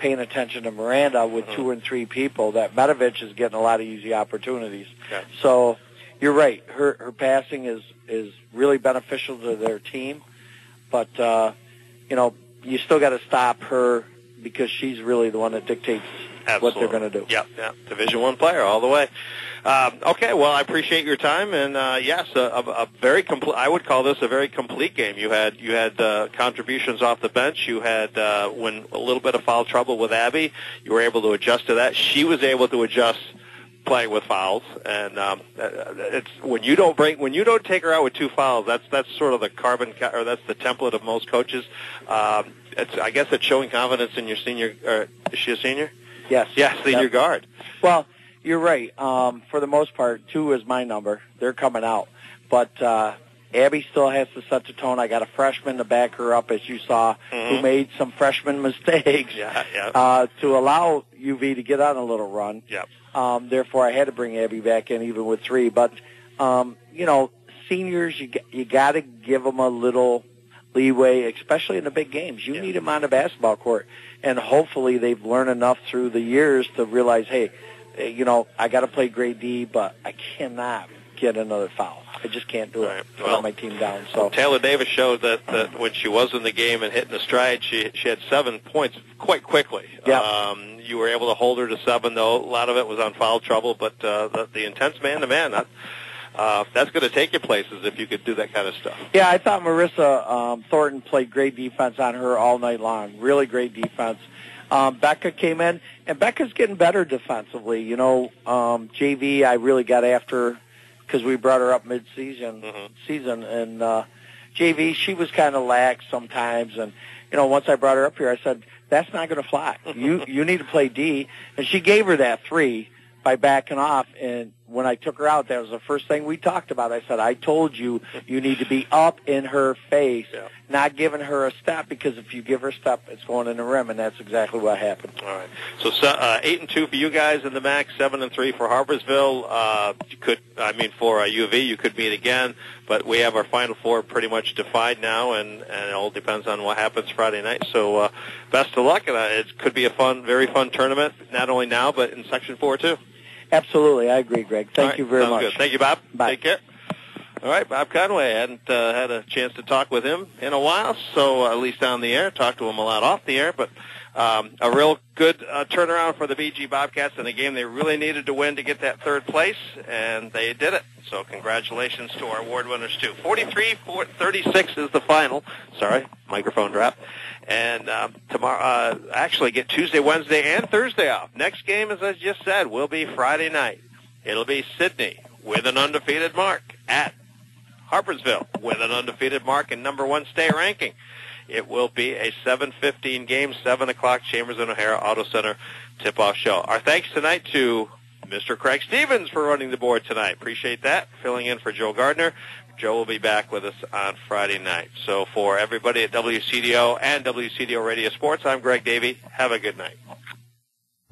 paying attention to Miranda with Mm-hmm. two and three people, that Medovich is getting a lot of easy opportunities. Okay. So you're right. Her her passing is is really beneficial to their team, but uh, you know you still got to stop her because she's really the one that dictates Absolutely. what they're going to do. Yep, yep. Division One player all the way. Um, okay, well, I appreciate your time, and uh, yes, a, a, a very complete. I would call this a very complete game. You had you had uh, contributions off the bench. You had uh, when a little bit of foul trouble with Abby. You were able to adjust to that. She was able to adjust playing with fouls, and um, it's when you don't bring when you don't take her out with two fouls. That's that's sort of the carbon or that's the template of most coaches. Um, it's I guess it's showing confidence in your senior. Or, is she a senior? Yes. Yes, senior Yep. guard. Well, you're right. Um, for the most part, two is my number. They're coming out. But uh, Abby still has to set the tone. I got a freshman to back her up, as you saw, Mm-hmm. who made some freshman mistakes Yeah, yeah. uh, to allow U V to get on a little run. Yep. Um, therefore, I had to bring Abby back in, even with three. But, um, you know, seniors, you, g- you got to give them a little leeway, especially in the big games. You need them on the basketball court. And hopefully they've learned enough through the years to realize, hey, eh, you know, I got to play grade D, but I cannot get another foul. I just can't do it to Well, let my team down. So Taylor Davis showed that, that when she was in the game and hitting the stride, she she had seven points quite quickly. Yeah. Um, you were able to hold her to seven, though. A lot of it was on foul trouble, but uh, the, the intense man-to-man, that, uh, that's going to take you places if you could do that kind of stuff. Yeah, I thought Marissa um, Thornton played great defense on her all night long. Really great defense. Um, Becca came in, and Becca's getting better defensively. You know, um, J V, I really got after because we brought her up mid-season, Mm-hmm. season, and uh, J V, she was kind of lax sometimes. And you know, once I brought her up here, I said, "That's not going to fly. You you need to play D." And she gave her that three by backing off. And when I took her out, that was the first thing we talked about. I said, I told you you need to be up in her face, Yeah. not giving her a step, because if you give her a step, it's going in the rim, and that's exactly what happened. All right. So uh, eight and two for you guys in the M A C, seven and three for Harpersville. Uh, you could, I mean, for uh, U of V, you could meet again, but we have our Final Four pretty much defined now, and, and it all depends on what happens Friday night. So uh, best of luck. Uh, it could be a fun, very fun tournament, not only now but in Section Four too. Absolutely, I agree, Greg. Thank All right, you very sounds much. Good. Thank you, Bob. Bye. Take care. All right, Bob Conway. I hadn't uh, had a chance to talk with him in a while, so uh, at least on the air. Talked to him a lot off the air, but um, a real good uh, turnaround for the B G Bobcats in a game they really needed to win to get that third place, and they did it. So congratulations to our award winners, too. forty-three thirty-six is the final. Sorry, microphone drop. And um, tomorrow, uh, actually get Tuesday, Wednesday, and Thursday off. Next game, as I just said, will be Friday night. It'll be Sydney with an undefeated mark at Harpersville with an undefeated mark and number one state ranking. It will be a seven fifteen game, seven o'clock, Chambers and O'Hara Auto Center tip-off show. Our thanks tonight to Mister Craig Stevens for running the board tonight. Appreciate that. Filling in for Joe Gardner. Joe will be back with us on Friday night. So for everybody at W C D O and W C D O Radio Sports, I'm Greg Davey. Have a good night.